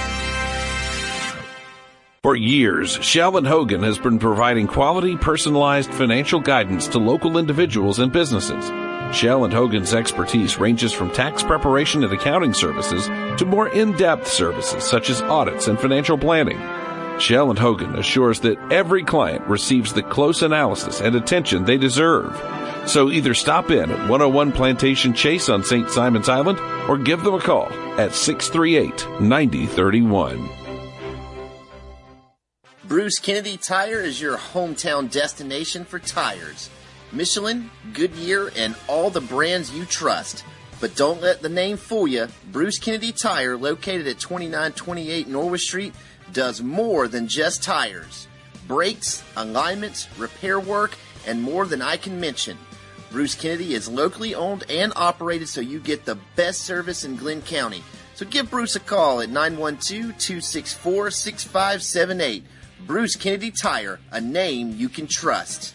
Speaker 2: For years, Sheldon Hogan has been providing quality, personalized financial guidance to local individuals and businesses. Shell and Hogan's expertise ranges from tax preparation and accounting services to more in-depth services such as audits and financial planning. Shell and Hogan assures that every client receives the close analysis and attention they deserve. So either stop in at one oh one Plantation Chase on Saint Simons Island or give them a call at six three eight, nine oh three one.
Speaker 5: Bruce Kennedy Tire is your hometown destination for tires. Michelin, Goodyear, and all the brands you trust. But don't let the name fool you. Bruce Kennedy Tire, located at twenty-nine twenty-eight Norwood Street, does more than just tires. Brakes, alignments, repair work, and more than I can mention. Bruce Kennedy is locally owned and operated, so you get the best service in Glenn County. So give Bruce a call at nine one two, two six four, six five seven eight. Bruce Kennedy Tire, a name you can trust.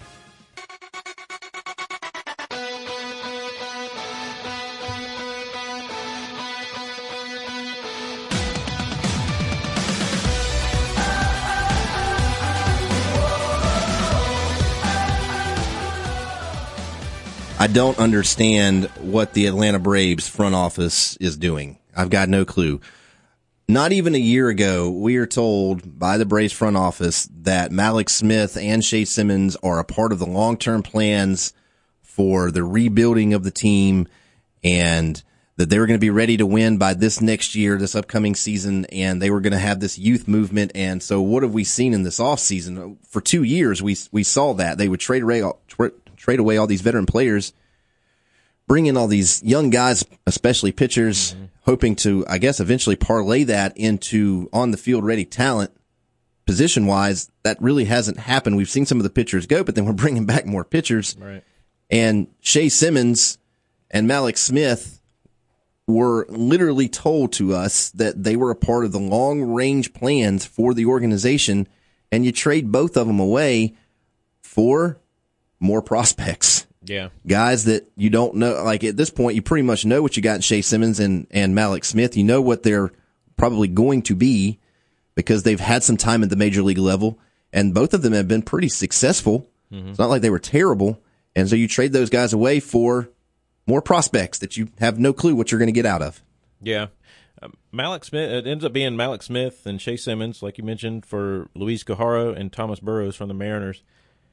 Speaker 6: I don't understand what the Atlanta Braves front office is doing. I've got no clue. Not even a year ago, we are told by the Braves front office that Mallex Smith and Shea Simmons are a part of the long-term plans for the rebuilding of the team, and that they were going to be ready to win by this next year, this upcoming season, and they were going to have this youth movement. And so what have we seen in this offseason? For two years, we we saw that. They would trade away, trade away all these veteran players, bring in all these young guys, especially pitchers, mm-hmm. hoping to, I guess, eventually parlay that into on-the-field ready talent. Position-wise, that really hasn't happened. We've seen some of the pitchers go, but then we're bringing back more pitchers.
Speaker 7: Right.
Speaker 6: And Shea Simmons and Mallex Smith were literally told to us that they were a part of the long-range plans for the organization, and you trade both of them away for more prospects.
Speaker 7: Yeah.
Speaker 6: Guys that you don't know, like at this point, you pretty much know what you got in Shea Simmons and, and Mallex Smith. You know what they're probably going to be because they've had some time at the major league level, and both of them have been pretty successful. Mm-hmm. It's not like they were terrible. And so you trade those guys away for more prospects that you have no clue what you're going to get out of.
Speaker 7: Yeah. Um, Mallex Smith, it ends up being Mallex Smith and Shea Simmons, like you mentioned, for Luis Guijarro and Thomas Burrows from the Mariners.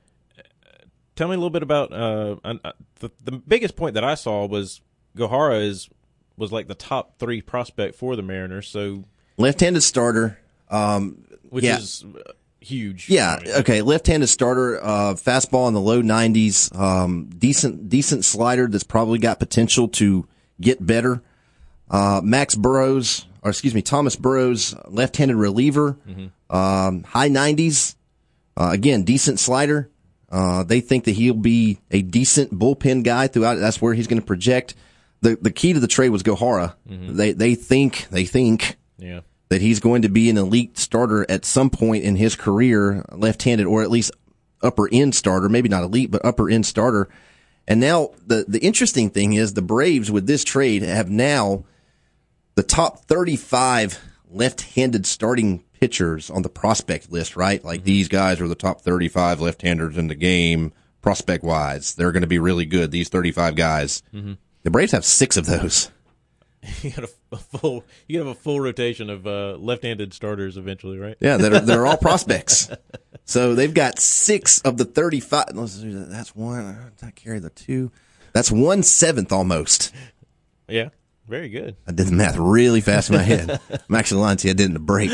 Speaker 7: Tell me a little bit about uh, uh, the the biggest point that I saw was Guijarro is was like the top three prospect for the Mariners. So
Speaker 6: left-handed starter, um,
Speaker 7: which
Speaker 6: yeah.
Speaker 7: is huge.
Speaker 6: Yeah. Okay. Left-handed starter, uh, fastball in the low nineties, um, decent decent slider that's probably got potential to get better. Uh, Max Burrows, or excuse me, Thomas Burrows, left-handed reliever, mm-hmm. um, high nineties. Uh, again, decent slider. Uh, they think that he'll be a decent bullpen guy throughout. That's where he's going to project. The the key to the trade was Guijarro. Mm-hmm. They they think they think
Speaker 7: yeah.
Speaker 6: that he's going to be an elite starter at some point in his career, left-handed or at least upper end starter, maybe not elite, but upper end starter. And now the the interesting thing is the Braves with this trade have now the top thirty-five left-handed starting pitchers on the prospect list, right? Like mm-hmm. these guys are the top thirty-five left-handers in the game, prospect-wise. They're going to be really good, these thirty-five guys. Mm-hmm. The Braves have six of those.
Speaker 7: You got a, a full, you have a full rotation of uh, left-handed starters eventually, right?
Speaker 6: Yeah, that are, they're all prospects. So they've got six of the thirty-five. That's one. I carry the two. That's one seventh almost.
Speaker 7: Yeah. Very good.
Speaker 6: I did the math really fast in my head. I'm actually lying to you. I did it in a break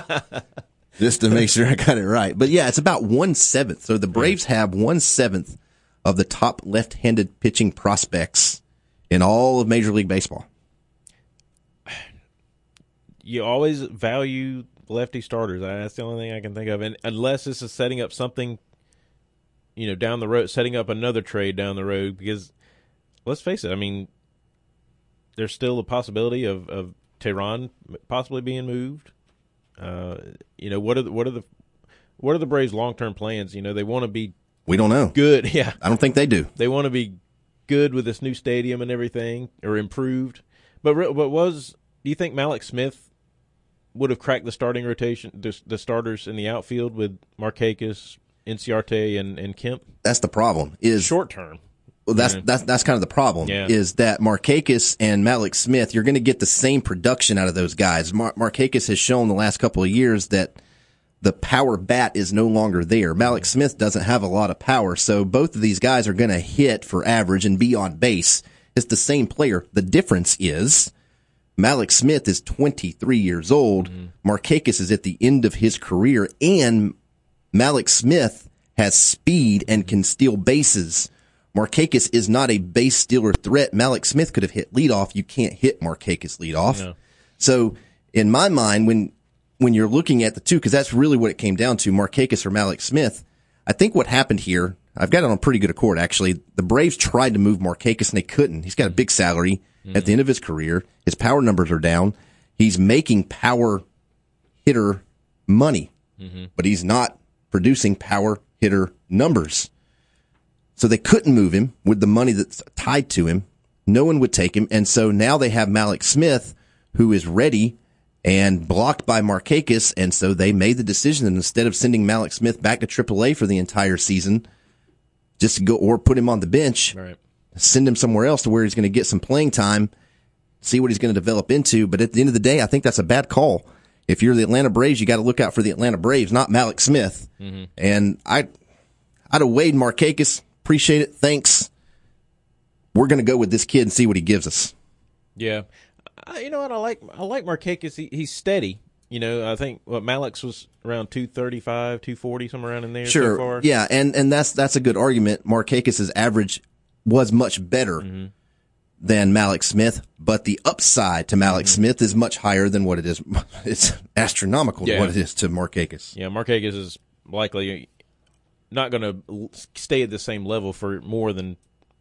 Speaker 6: just to make sure I got it right. But yeah, it's about one seventh. So the Braves have one seventh of the top left-handed pitching prospects in all of Major League Baseball.
Speaker 7: You always value lefty starters. That's the only thing I can think of. And unless this is setting up something, you know, down the road, setting up another trade down the road, because let's face it, I mean, there's still a possibility of, of Tehran possibly being moved. Uh, you know, what are the, what are the what are the Braves' long term plans? You know, they want to be
Speaker 6: we don't know
Speaker 7: good. Yeah,
Speaker 6: I don't think they do.
Speaker 7: They want to be good with this new stadium and everything, or improved. But but was do you think Mallex Smith would have cracked the starting rotation, the, the starters in the outfield with Markakis, Inciarte, and and Kemp?
Speaker 6: That's the problem. Is
Speaker 7: short term.
Speaker 6: Well, that's
Speaker 7: Yeah.
Speaker 6: that's that's kind of the problem.
Speaker 7: Yeah.
Speaker 6: Is that Markakis and Malik Smith? You're going to get the same production out of those guys. Mar- Markakis has shown the last couple of years that the power bat is no longer there. Malik Smith doesn't have a lot of power, so both of these guys are going to hit for average and be on base. It's the same player. The difference is Malik Smith is twenty-three years old. Mm-hmm. Markakis is at the end of his career, and Malik Smith has speed and can steal bases. Markakis is not a base stealer threat. Malik Smith could have hit leadoff. You can't hit Markakis leadoff. No. So in my mind, when when you're looking at the two, because that's really what it came down to, Markakis or Malik Smith, I think what happened here, I've got it on pretty good accord, actually. The Braves tried to move Markakis, and they couldn't. He's got a big salary mm-hmm. at the end of his career. His power numbers are down. He's making power hitter money, mm-hmm. but he's not producing power hitter numbers. So they couldn't move him with the money that's tied to him. No one would take him. And so now they have Malik Smith, who is ready and blocked by Markakis. And so they made the decision that instead of sending Malik Smith back to triple A for the entire season, just to go or put him on the bench, right. send him somewhere else to where he's going to get some playing time, see what he's going to develop into. But at the end of the day, I think that's a bad call. If you're the Atlanta Braves, you got to look out for the Atlanta Braves, not Malik Smith. Mm-hmm. And I, I'd have weighed Markakis. Appreciate it. Thanks. We're going to go with this kid and see what he gives us.
Speaker 7: Yeah. I, you know what? I like I like Markakis. He, he's steady. You know, I think what Malik's was around two thirty-five, two forty, somewhere around in there
Speaker 6: sure.
Speaker 7: so far.
Speaker 6: Yeah, and, and that's that's a good argument. Markakis' average was much better mm-hmm. than Malik Smith, but the upside to Malik mm-hmm. Smith is much higher than what it is. It's astronomical
Speaker 7: yeah.
Speaker 6: to what it is to Markakis.
Speaker 7: Yeah, Markakis is likely not going to stay at the same level for more than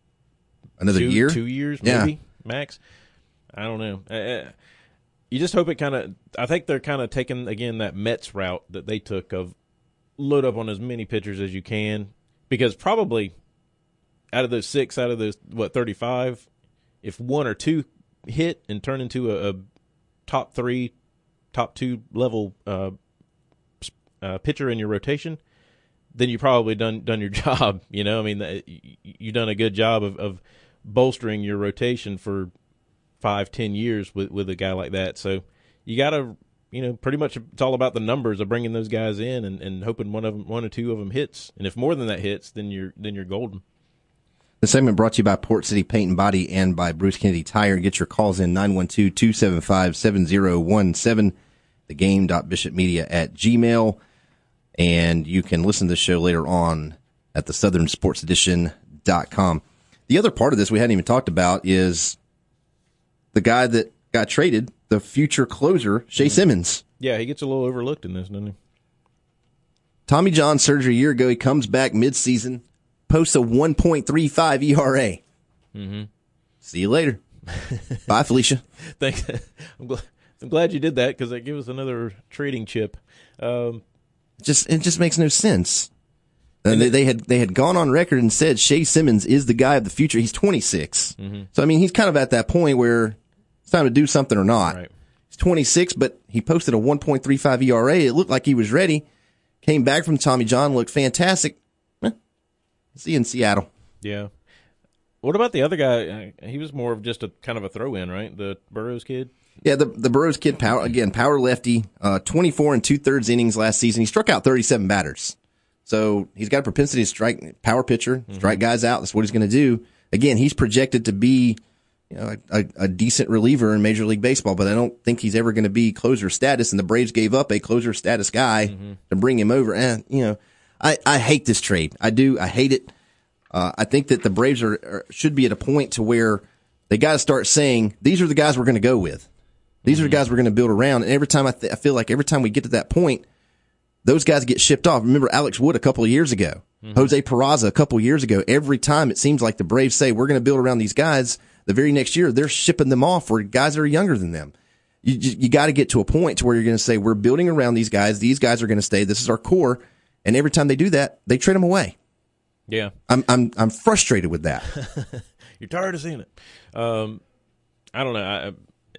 Speaker 6: another
Speaker 7: two,
Speaker 6: year,
Speaker 7: two years, maybe
Speaker 6: yeah.
Speaker 7: max. I don't know. Uh, you just hope it kind of. I think they're kind of taking again that Mets route that they took of load up on as many pitchers as you can, because probably out of those six, out of those what thirty-five, if one or two hit and turn into a, a top three, top two level uh, uh, pitcher in your rotation, then you probably done done your job. You know, I mean, you've done a good job of, of bolstering your rotation for five, ten years with with a guy like that. So you got to, you know, pretty much it's all about the numbers of bringing those guys in and, and hoping one of them, one or two of them hits. And if more than that hits, then you're then you're golden.
Speaker 6: The segment brought to you by Port City Paint and Body and by Bruce Kennedy Tire. Get your calls in nine one two, two seven five, seven zero one seven, thegame.bishopmedia at gmail. And you can listen to the show later on at the southern sports edition dot com. The other part of this we hadn't even talked about is the guy that got traded, the future closer, Shea mm-hmm. Simmons.
Speaker 7: Yeah, he gets a little overlooked in this, doesn't he?
Speaker 6: Tommy John surgery a year ago. He comes back midseason, posts a one point three five E R A. Mm-hmm. See you later. Bye, Felicia.
Speaker 7: Thanks. I'm glad, I'm glad you did that because that gives us another trading chip. Um,
Speaker 6: just It just makes no sense. Uh, they, they had they had gone on record and said Shea Simmons is the guy of the future. He's twenty-six. Mm-hmm. So, I mean, he's kind of at that point where it's time to do something or not.
Speaker 7: Right.
Speaker 6: He's twenty-six, but he posted a one point three five E R A. It looked like he was ready. Came back from Tommy John, looked fantastic. Eh, see you in Seattle.
Speaker 7: Yeah. What about the other guy? He was more of just a kind of a throw-in, right? The Burroughs kid?
Speaker 6: Yeah, the the Burroughs kid, power again, power lefty, uh, twenty-four and two-thirds innings last season. He struck out thirty-seven batters. So he's got a propensity to strike, power pitcher, strike mm-hmm. guys out. That's what he's going to do. Again, he's projected to be, you know, a, a decent reliever in Major League Baseball, but I don't think he's ever going to be closer status. And the Braves gave up a closer status guy mm-hmm. to bring him over. And, you know, I, I hate this trade. I do. I hate it. Uh, I think that the Braves are, are should be at a point to where they got to start saying, these are the guys we're going to go with. These mm-hmm. are the guys we're going to build around. And every time I, th- I feel like every time we get to that point, those guys get shipped off. Remember Alex Wood a couple of years ago, mm-hmm. Jose Peraza a couple of years ago. Every time it seems like the Braves say we're going to build around these guys, the very next year they're shipping them off for guys that are younger than them. You you got to get to a point to where you're going to say we're building around these guys. These guys are going to stay. This is our core. And every time they do that, they trade them away.
Speaker 7: Yeah,
Speaker 6: I'm I'm I'm frustrated with that.
Speaker 7: You're tired of seeing it. Um, I don't know. I,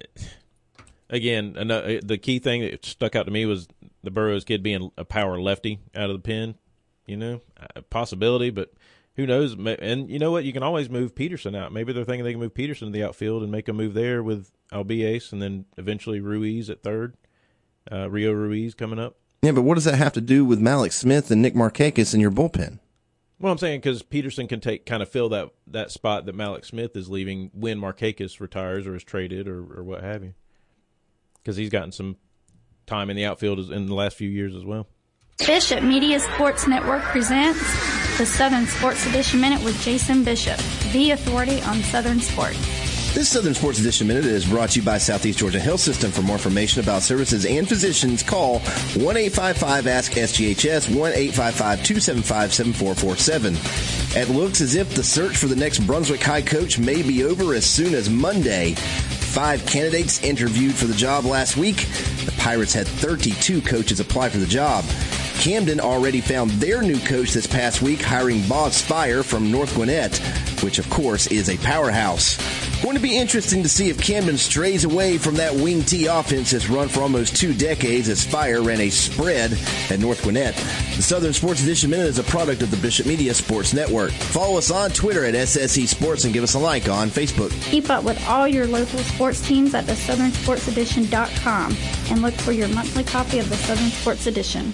Speaker 7: again, another, the key thing that stuck out to me was the Burroughs kid being a power lefty out of the pen. You know, a possibility, but who knows? And you know what? You can always move Peterson out. Maybe they're thinking they can move Peterson to the outfield and make a move there with Albies, and then eventually Ruiz at third. Uh, Rio Ruiz coming up.
Speaker 6: Yeah, but what does that have to do with Malik Smith and Nick Markakis in your bullpen?
Speaker 7: Well, I'm saying because Peterson can take kind of fill that, that spot that Malik Smith is leaving when Markakis retires or is traded or, or what have you. Because he's gotten some time in the outfield in the last few years as well.
Speaker 12: Bishop Media Sports Network presents the Southern Sports Edition Minute with Jason Bishop, the authority on Southern sports.
Speaker 6: This Southern Sports Edition Minute is brought to you by Southeast Georgia Health System. For more information about services and physicians, call one eight five five ask S G H S, one eight five five two seven five seven four four seven. It looks as if the search for the next Brunswick High coach may be over as soon as Monday. Five candidates interviewed for the job last week. The Pirates had thirty-two coaches apply for the job. Camden already found their new coach this past week, hiring Bob Spire from North Gwinnett, which, of course, is a powerhouse. Going to be interesting to see if Camden strays away from that wing T offense that's run for almost two decades as Spire ran a spread at North Gwinnett. The Southern Sports Edition Minute is a product of the Bishop Media Sports Network. Follow us on Twitter at S S E Sports and give us a like on Facebook.
Speaker 12: Keep up with all your local sports teams at the southern sports edition dot com and look for your monthly copy of the Southern Sports Edition.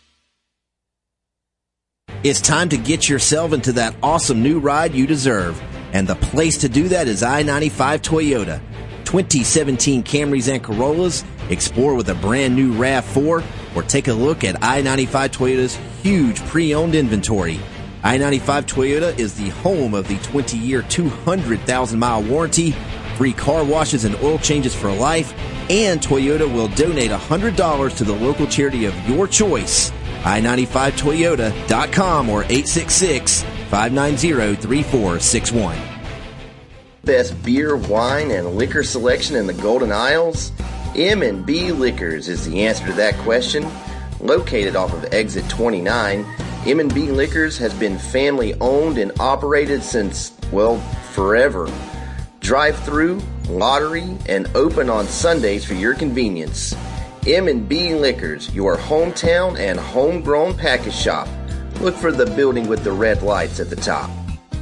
Speaker 6: It's time to get yourself into that awesome new ride you deserve. And the place to do that is I ninety-five Toyota. twenty seventeen Camrys and Corollas, explore with a brand new RAV four, or take a look at I ninety-five Toyota's huge pre-owned inventory. I ninety-five Toyota is the home of the twenty-year, two hundred thousand mile warranty, free car washes and oil changes for life, and Toyota will donate one hundred dollars to the local charity of your choice. I ninety-five Toyota dot com or eight six six, five nine zero, three four six one.
Speaker 5: Best beer, wine, and liquor selection in the Golden Isles? M and B Liquors is the answer to that question. Located off of Exit twenty-nine, M and B Liquors has been family owned and operated since, well, forever. Drive-through, lottery, and open on Sundays for your convenience. M and B Liquors, your hometown and homegrown package shop. Look for the building with the red lights at the top.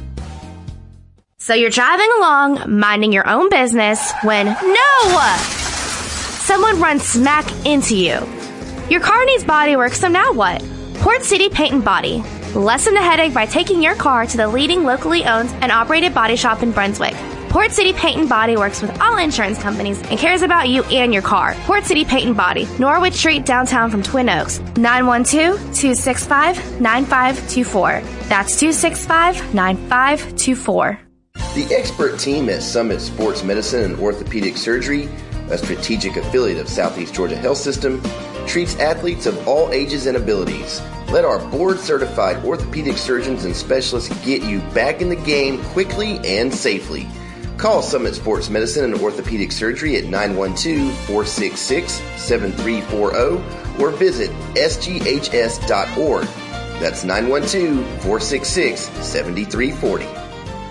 Speaker 8: So you're driving along, minding your own business, when no! Someone runs smack into you. Your car needs body work, so now what? Port City Paint and Body. Lessen the headache by taking your car to the leading locally owned and operated body shop in Brunswick. Port City Paint and Body works with all insurance companies and cares about you and your car. Port City Paint and Body, Norwood Street, downtown from Twin Oaks. nine one two, two six five, nine five two four. That's two six five, nine five two four.
Speaker 5: The expert team at Summit Sports Medicine and Orthopedic Surgery, a strategic affiliate of Southeast Georgia Health System, treats athletes of all ages and abilities. Let our board-certified orthopedic surgeons and specialists get you back in the game quickly and safely. Call Summit Sports Medicine and Orthopedic Surgery at nine one two, four six six, seven three four zero or visit S G H S dot org. That's nine one two, four six six, seven three four zero.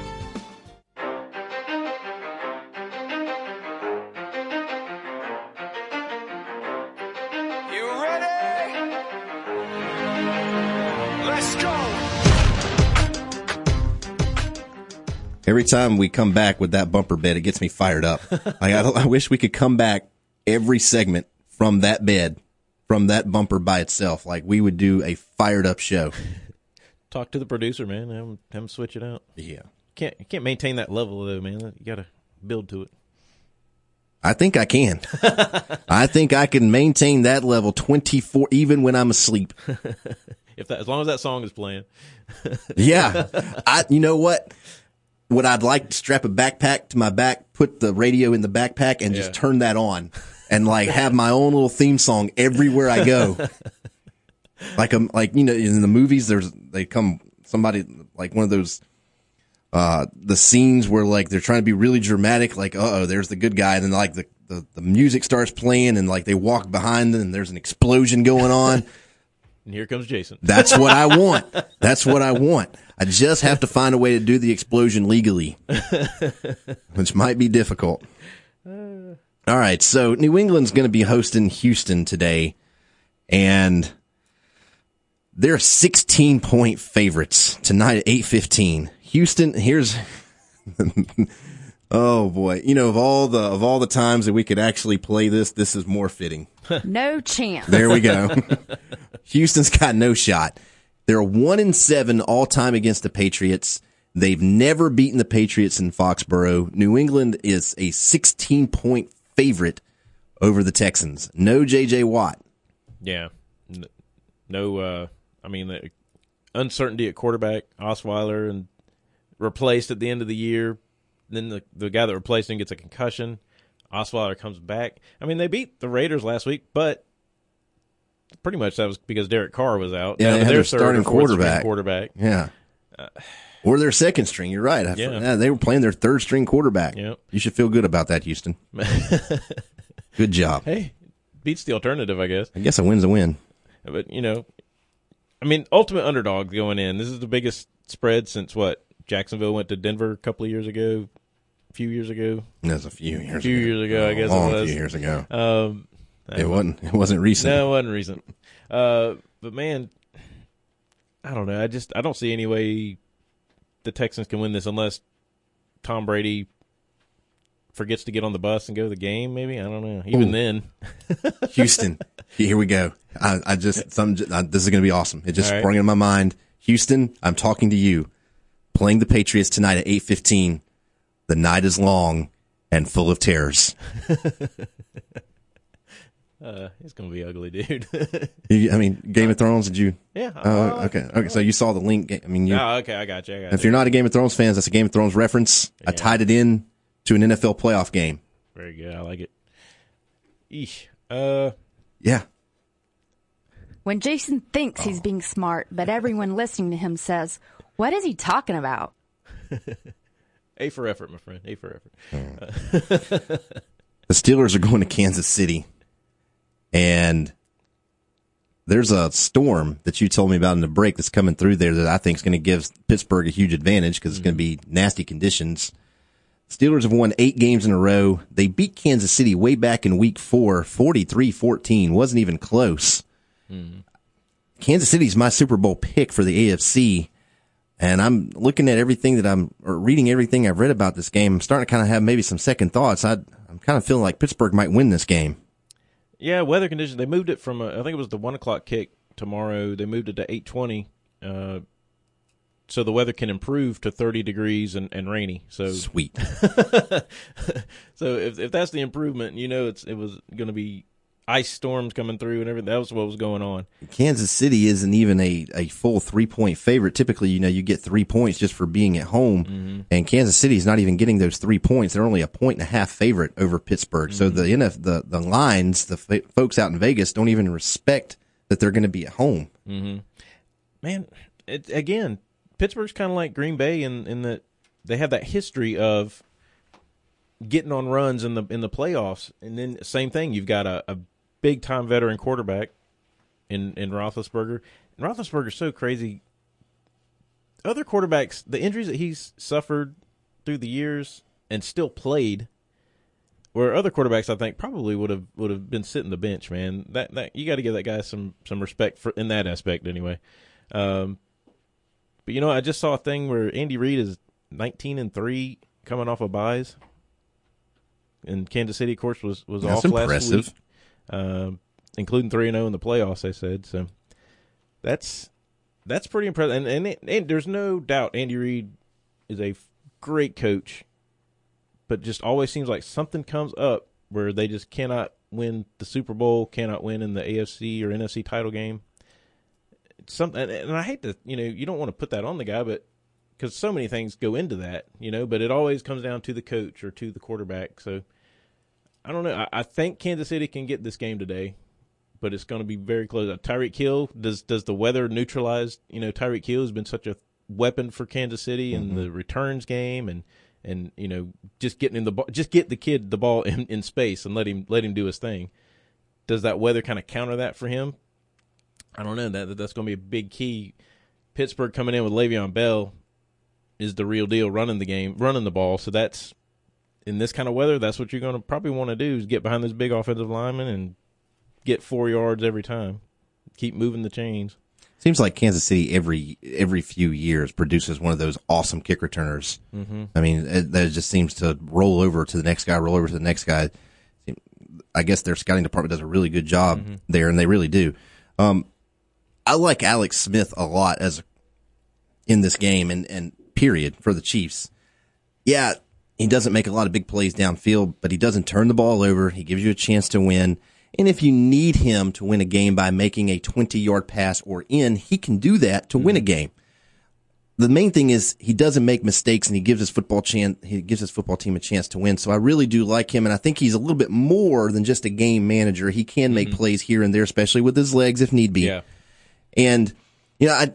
Speaker 6: Every time we come back with that bumper bed, it gets me fired up. Like, I, I wish we could come back every segment from that bed, from that bumper by itself. Like, we would do a fired up show.
Speaker 7: Talk to the producer, man. Have him, have him switch it out.
Speaker 6: Yeah.
Speaker 7: Can't you can't maintain that level, though, man. You got to build to it.
Speaker 6: I think I can. I think I can maintain that level twenty-four, even when I'm asleep.
Speaker 7: If that, as long as that song is playing.
Speaker 6: Yeah. I. You know what? What I'd like to strap a backpack to my back, put the radio in the backpack, and just
Speaker 7: Yeah.
Speaker 6: turn that on, and like have my own little theme song everywhere I go. Like um, like you know, in the movies, there's they come somebody like one of those uh the scenes where like they're trying to be really dramatic, like uh oh, there's the good guy, and then like the, the the music starts playing, and like they walk behind them, and there's an explosion going on.
Speaker 7: And here comes Jason.
Speaker 6: That's what I want. That's what I want. I just have to find a way to do the explosion legally, which might be difficult. All right, so New England's going to be hosting Houston today, and They're sixteen-point favorites tonight at eight fifteen. Houston, here's oh boy, you know of all the of all the times that we could actually play this, this is more fitting.
Speaker 11: No chance.
Speaker 6: There we go. Houston's got no shot. They're one and seven all time against the Patriots. They've never beaten the Patriots in Foxborough. New England is a sixteen-point favorite over the Texans. No J J. Watt.
Speaker 7: Yeah. No, uh, I mean, the uncertainty at quarterback, Osweiler, and replaced at the end of the year. Then the, the guy that replaced him gets a concussion. Osweiler comes back. I mean, they beat the Raiders last week, but pretty much that was because Derek Carr was out.
Speaker 6: Yeah,
Speaker 7: now,
Speaker 6: they had
Speaker 7: their
Speaker 6: their starting quarterback.
Speaker 7: quarterback.
Speaker 6: Yeah. Uh, or their second string. You're right. I
Speaker 7: yeah.
Speaker 6: forgot. They were playing their third string quarterback.
Speaker 7: Yep.
Speaker 6: You should feel good about that, Houston. Good job.
Speaker 7: Hey, beats the alternative, I guess.
Speaker 6: I guess a win's a win.
Speaker 7: But, you know, I mean, ultimate underdog going in. This is the biggest spread since what? Jacksonville went to Denver a couple of years ago, a few years ago.
Speaker 6: That was a few years
Speaker 7: a few
Speaker 6: ago.
Speaker 7: years ago, I guess
Speaker 6: long
Speaker 7: it was.
Speaker 6: A few years ago.
Speaker 7: Um,
Speaker 6: it wasn't. It wasn't recent.
Speaker 7: No, it wasn't recent. Uh, but man, I don't know. I just I don't see any way the Texans can win this unless Tom Brady forgets to get on the bus and go to the game. Maybe I don't know. Even Ooh. then,
Speaker 6: Houston. Here we go. I, I just some. I, this is going to be awesome. It just
Speaker 7: right.
Speaker 6: sprung into my mind. Houston, I'm talking to you. Playing the Patriots tonight at eight fifteen. The night is long and full of terrors.
Speaker 7: uh, it's going to be ugly, dude.
Speaker 6: you, I mean, Game of Thrones, did you?
Speaker 7: Yeah.
Speaker 6: Uh, uh, okay. Okay. So you saw the link. I mean, you.
Speaker 7: Oh, okay. I got you. I got
Speaker 6: if
Speaker 7: you.
Speaker 6: you're not a Game of Thrones fan, that's a Game of Thrones reference. Yeah. I tied it in to an N F L playoff game.
Speaker 7: Very good. I like it. Eesh. Uh.
Speaker 6: Yeah.
Speaker 11: When Jason thinks he's being smart, but everyone listening to him says, what is he talking about?
Speaker 7: A for effort, my friend. A for effort.
Speaker 6: Uh. The Steelers are going to Kansas City. And there's a storm that you told me about in the break that's coming through there that I think is going to give Pittsburgh a huge advantage because it's mm-hmm. going to be nasty conditions. Steelers have won eight games in a row. They beat Kansas City way back in week four, forty-three fourteen. Wasn't even close. Mm-hmm. Kansas City's my Super Bowl pick for the A F C. And I'm looking at everything that I'm, or reading everything I've read about this game. I'm starting to kind of have maybe some second thoughts. I, I'm kind of feeling like Pittsburgh might win this game.
Speaker 7: Yeah, weather conditions. They moved it from, a, I think it was the one o'clock kick tomorrow. They moved it to eight twenty, uh, so the weather can improve to thirty degrees and, and rainy. So
Speaker 6: sweet.
Speaker 7: So if if that's the improvement, you know, it's it was going to be ice storms coming through and everything. That was what was going on.
Speaker 6: Kansas City isn't even a, a full three-point favorite. Typically, you know, you get three points just for being at home. Mm-hmm. And Kansas City is not even getting those three points. They're only a point and a half favorite over Pittsburgh. Mm-hmm. So the N F, the the lines, the f- folks out in Vegas don't even respect that they're going to be at home.
Speaker 7: Mm-hmm. Man, it, again, Pittsburgh's kind of like Green Bay in, in that they have that history of getting on runs in the in the playoffs. And then same thing, you've got a, a big-time veteran quarterback in, in Roethlisberger. And Roethlisberger's so crazy. Other quarterbacks, the injuries that he's suffered through the years and still played, where other quarterbacks, I think, probably would have would have been sitting the bench, man. That that you got to give that guy some some respect for in that aspect, anyway. Um, but you know, I just saw a thing where Andy Reid is nineteen and three coming off of buys, and Kansas City, of course, was was
Speaker 6: That's
Speaker 7: off last
Speaker 6: impressive.
Speaker 7: week. Um, including three and zero in the playoffs, they said. So that's that's pretty impressive. And and, it, and there's no doubt Andy Reid is a great coach, but just always seems like something comes up where they just cannot win the Super Bowl, cannot win in the A F C or N F C title game. It's something, and, and I hate to, you know, you don't want to put that on the guy, but because so many things go into that, you know. But it always comes down to the coach or to the quarterback. So. I don't know. I, I think Kansas City can get this game today, but it's going to be very close. Uh, Tyreek Hill, does does the weather neutralize? You know, Tyreek Hill has been such a weapon for Kansas City in mm-hmm. the returns game, and and you know, just getting in the ball, just get the kid the ball in, in space and let him let him do his thing. Does that weather kind of counter that for him? I don't know. That that's going to be a big key. Pittsburgh coming in with Le'Veon Bell is the real deal, running the game, running the ball. So that's. In this kind of weather, that's what you're going to probably want to do is get behind those big offensive linemen and get four yards every time. Keep moving the chains.
Speaker 6: Seems like Kansas City every every few years produces one of those awesome kick returners. Mm-hmm. I mean, it, that just seems to roll over to the next guy, roll over to the next guy. I guess their scouting department does a really good job mm-hmm. there, and they really do. Um, I like Alex Smith a lot as in this game, and, and period for the Chiefs. Yeah, he doesn't make a lot of big plays downfield, but he doesn't turn the ball over. He gives you a chance to win. And if you need him to win a game by making a twenty-yard pass or in, he can do that to mm-hmm. win a game. The main thing is he doesn't make mistakes, and he gives his football chance. He gives his football team a chance to win. So I really do like him, and I think he's a little bit more than just a game manager. He can make mm-hmm. plays here and there, especially with his legs if need be.
Speaker 7: Yeah.
Speaker 6: And you know, I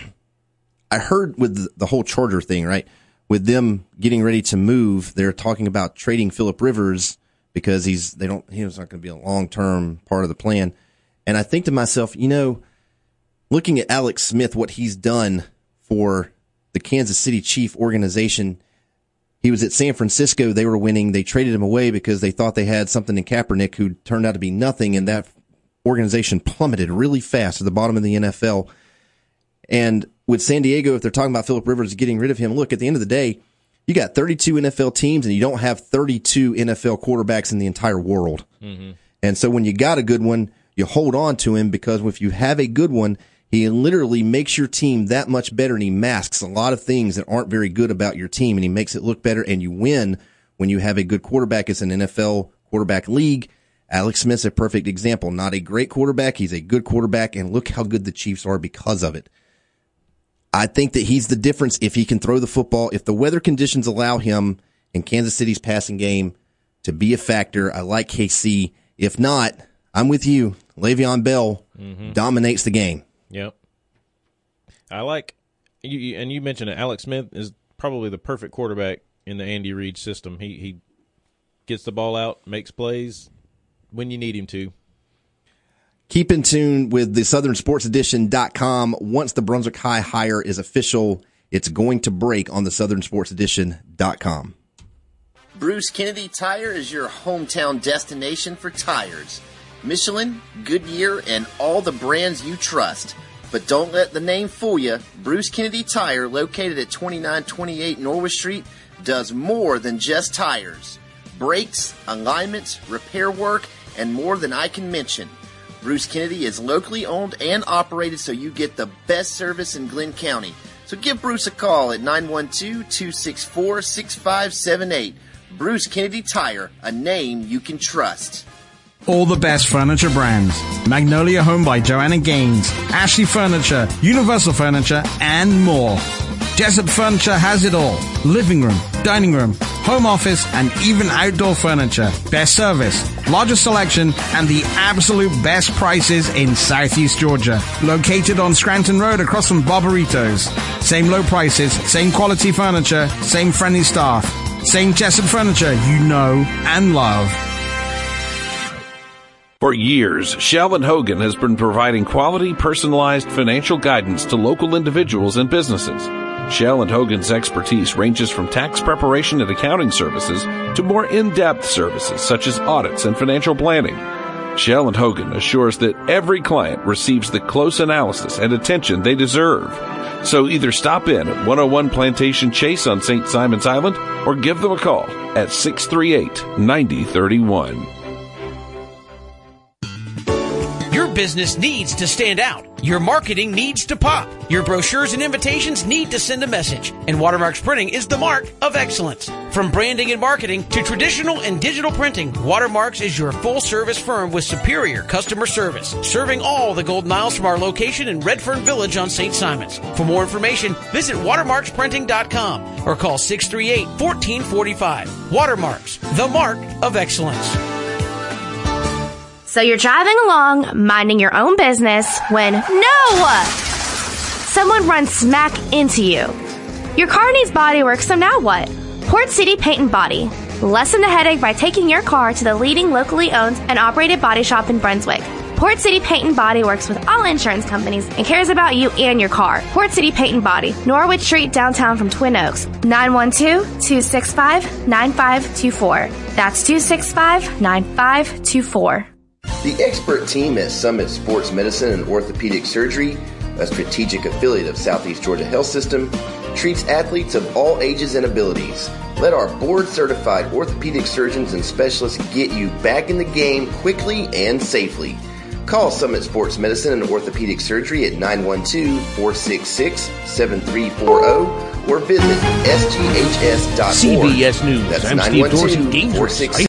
Speaker 6: I heard with the whole Charger thing, right? With them getting ready to move, they're talking about trading Phillip Rivers because he's they don't he's not going to be a long term part of the plan. And I think to myself, you know, looking at Alex Smith, what he's done for the Kansas City Chief organization. He was at San Francisco. They were winning. They traded him away because they thought they had something in Kaepernick who turned out to be nothing, and that organization plummeted really fast to the bottom of the N F L. And with San Diego, if they're talking about Phillip Rivers getting rid of him, look, at the end of the day, you got thirty-two N F L teams, and you don't have thirty-two N F L quarterbacks in the entire world. Mm-hmm. And so when you got a good one, you hold on to him, because if you have a good one, he literally makes your team that much better, and he masks a lot of things that aren't very good about your team, and he makes it look better, and you win when you have a good quarterback. It's an N F L quarterback league. Alex Smith's a perfect example. Not a great quarterback. He's a good quarterback, and look how good the Chiefs are because of it. I think that he's the difference if he can throw the football. If the weather conditions allow him in Kansas City's passing game to be a factor, I like K C. If not, I'm with you. Le'Veon Bell mm-hmm. dominates the game.
Speaker 7: Yep. I like, you, and you mentioned it, Alex Smith is probably the perfect quarterback in the Andy Reid system. He he gets the ball out, makes plays when you need him to.
Speaker 6: Keep in tune with the Southern Sports Edition dot com. Once the Brunswick High hire is official, it's going to break on the Southern Sports Edition dot com.
Speaker 5: Bruce Kennedy Tire is your hometown destination for tires. Michelin, Goodyear, and all the brands you trust. But don't let the name fool you. Bruce Kennedy Tire, located at twenty-nine twenty-eight Norwood Street, does more than just tires. Brakes, alignments, repair work, and more than I can mention. Bruce Kennedy is locally owned and operated, so you get the best service in Glenn County. So give Bruce a call at nine one two, two six four, six five seven eight. Bruce Kennedy Tire, a name you can trust.
Speaker 10: All the best furniture brands. Magnolia Home by Joanna Gaines, Ashley Furniture, Universal Furniture, and more. Jessup Furniture has it all. Living room, dining room, home office, and even outdoor furniture. Best service, largest selection, and the absolute best prices in Southeast Georgia. Located on Scranton Road across from Barbaritos. Same low prices, same quality furniture, same friendly staff. Same Jessup Furniture you know and love.
Speaker 2: For years, Sheldon Hogan has been providing quality, personalized financial guidance to local individuals and businesses. Sheldon Hogan's expertise ranges from tax preparation and accounting services to more in-depth services such as audits and financial planning. Sheldon Hogan assures that every client receives the close analysis and attention they deserve. So either stop in at one oh one Plantation Chase on Saint Simon's Island or give them a call at six three eight, nine oh three one.
Speaker 9: Your business needs to stand out. Your marketing needs to pop. Your brochures and invitations need to send a message. And Watermark's Printing is the mark of excellence. From branding and marketing to traditional and digital printing, Watermarks is your full-service firm with superior customer service, serving all the Golden Isles from our location in Redfern Village on Saint Simons. For more information, visit watermarks printing dot com or call six three eight, one four four five. Watermarks, the mark of excellence.
Speaker 8: So you're driving along, minding your own business, when no! Someone runs smack into you. Your car needs body work, so now what? Port City Paint and Body. Lessen the headache by taking your car to the leading locally owned and operated body shop in Brunswick. Port City Paint and Body works with all insurance companies and cares about you and your car. Port City Paint and Body, Norwood Street, downtown from Twin Oaks. nine one two, two six five, nine five two four. That's two six five, nine five two four.
Speaker 5: The expert team at Summit Sports Medicine and Orthopedic Surgery a strategic affiliate of Southeast Georgia Health System, treats athletes of all ages and abilities. Let our board-certified orthopedic surgeons and specialists get you back in the game quickly and safely. Call Summit Sports Medicine and Orthopedic Surgery at nine one two, four six six, seven three four zero or visit S G H S dot org.
Speaker 13: C B S News.
Speaker 5: That's
Speaker 13: I'm Steve Dorsey.
Speaker 5: nine one two, four six six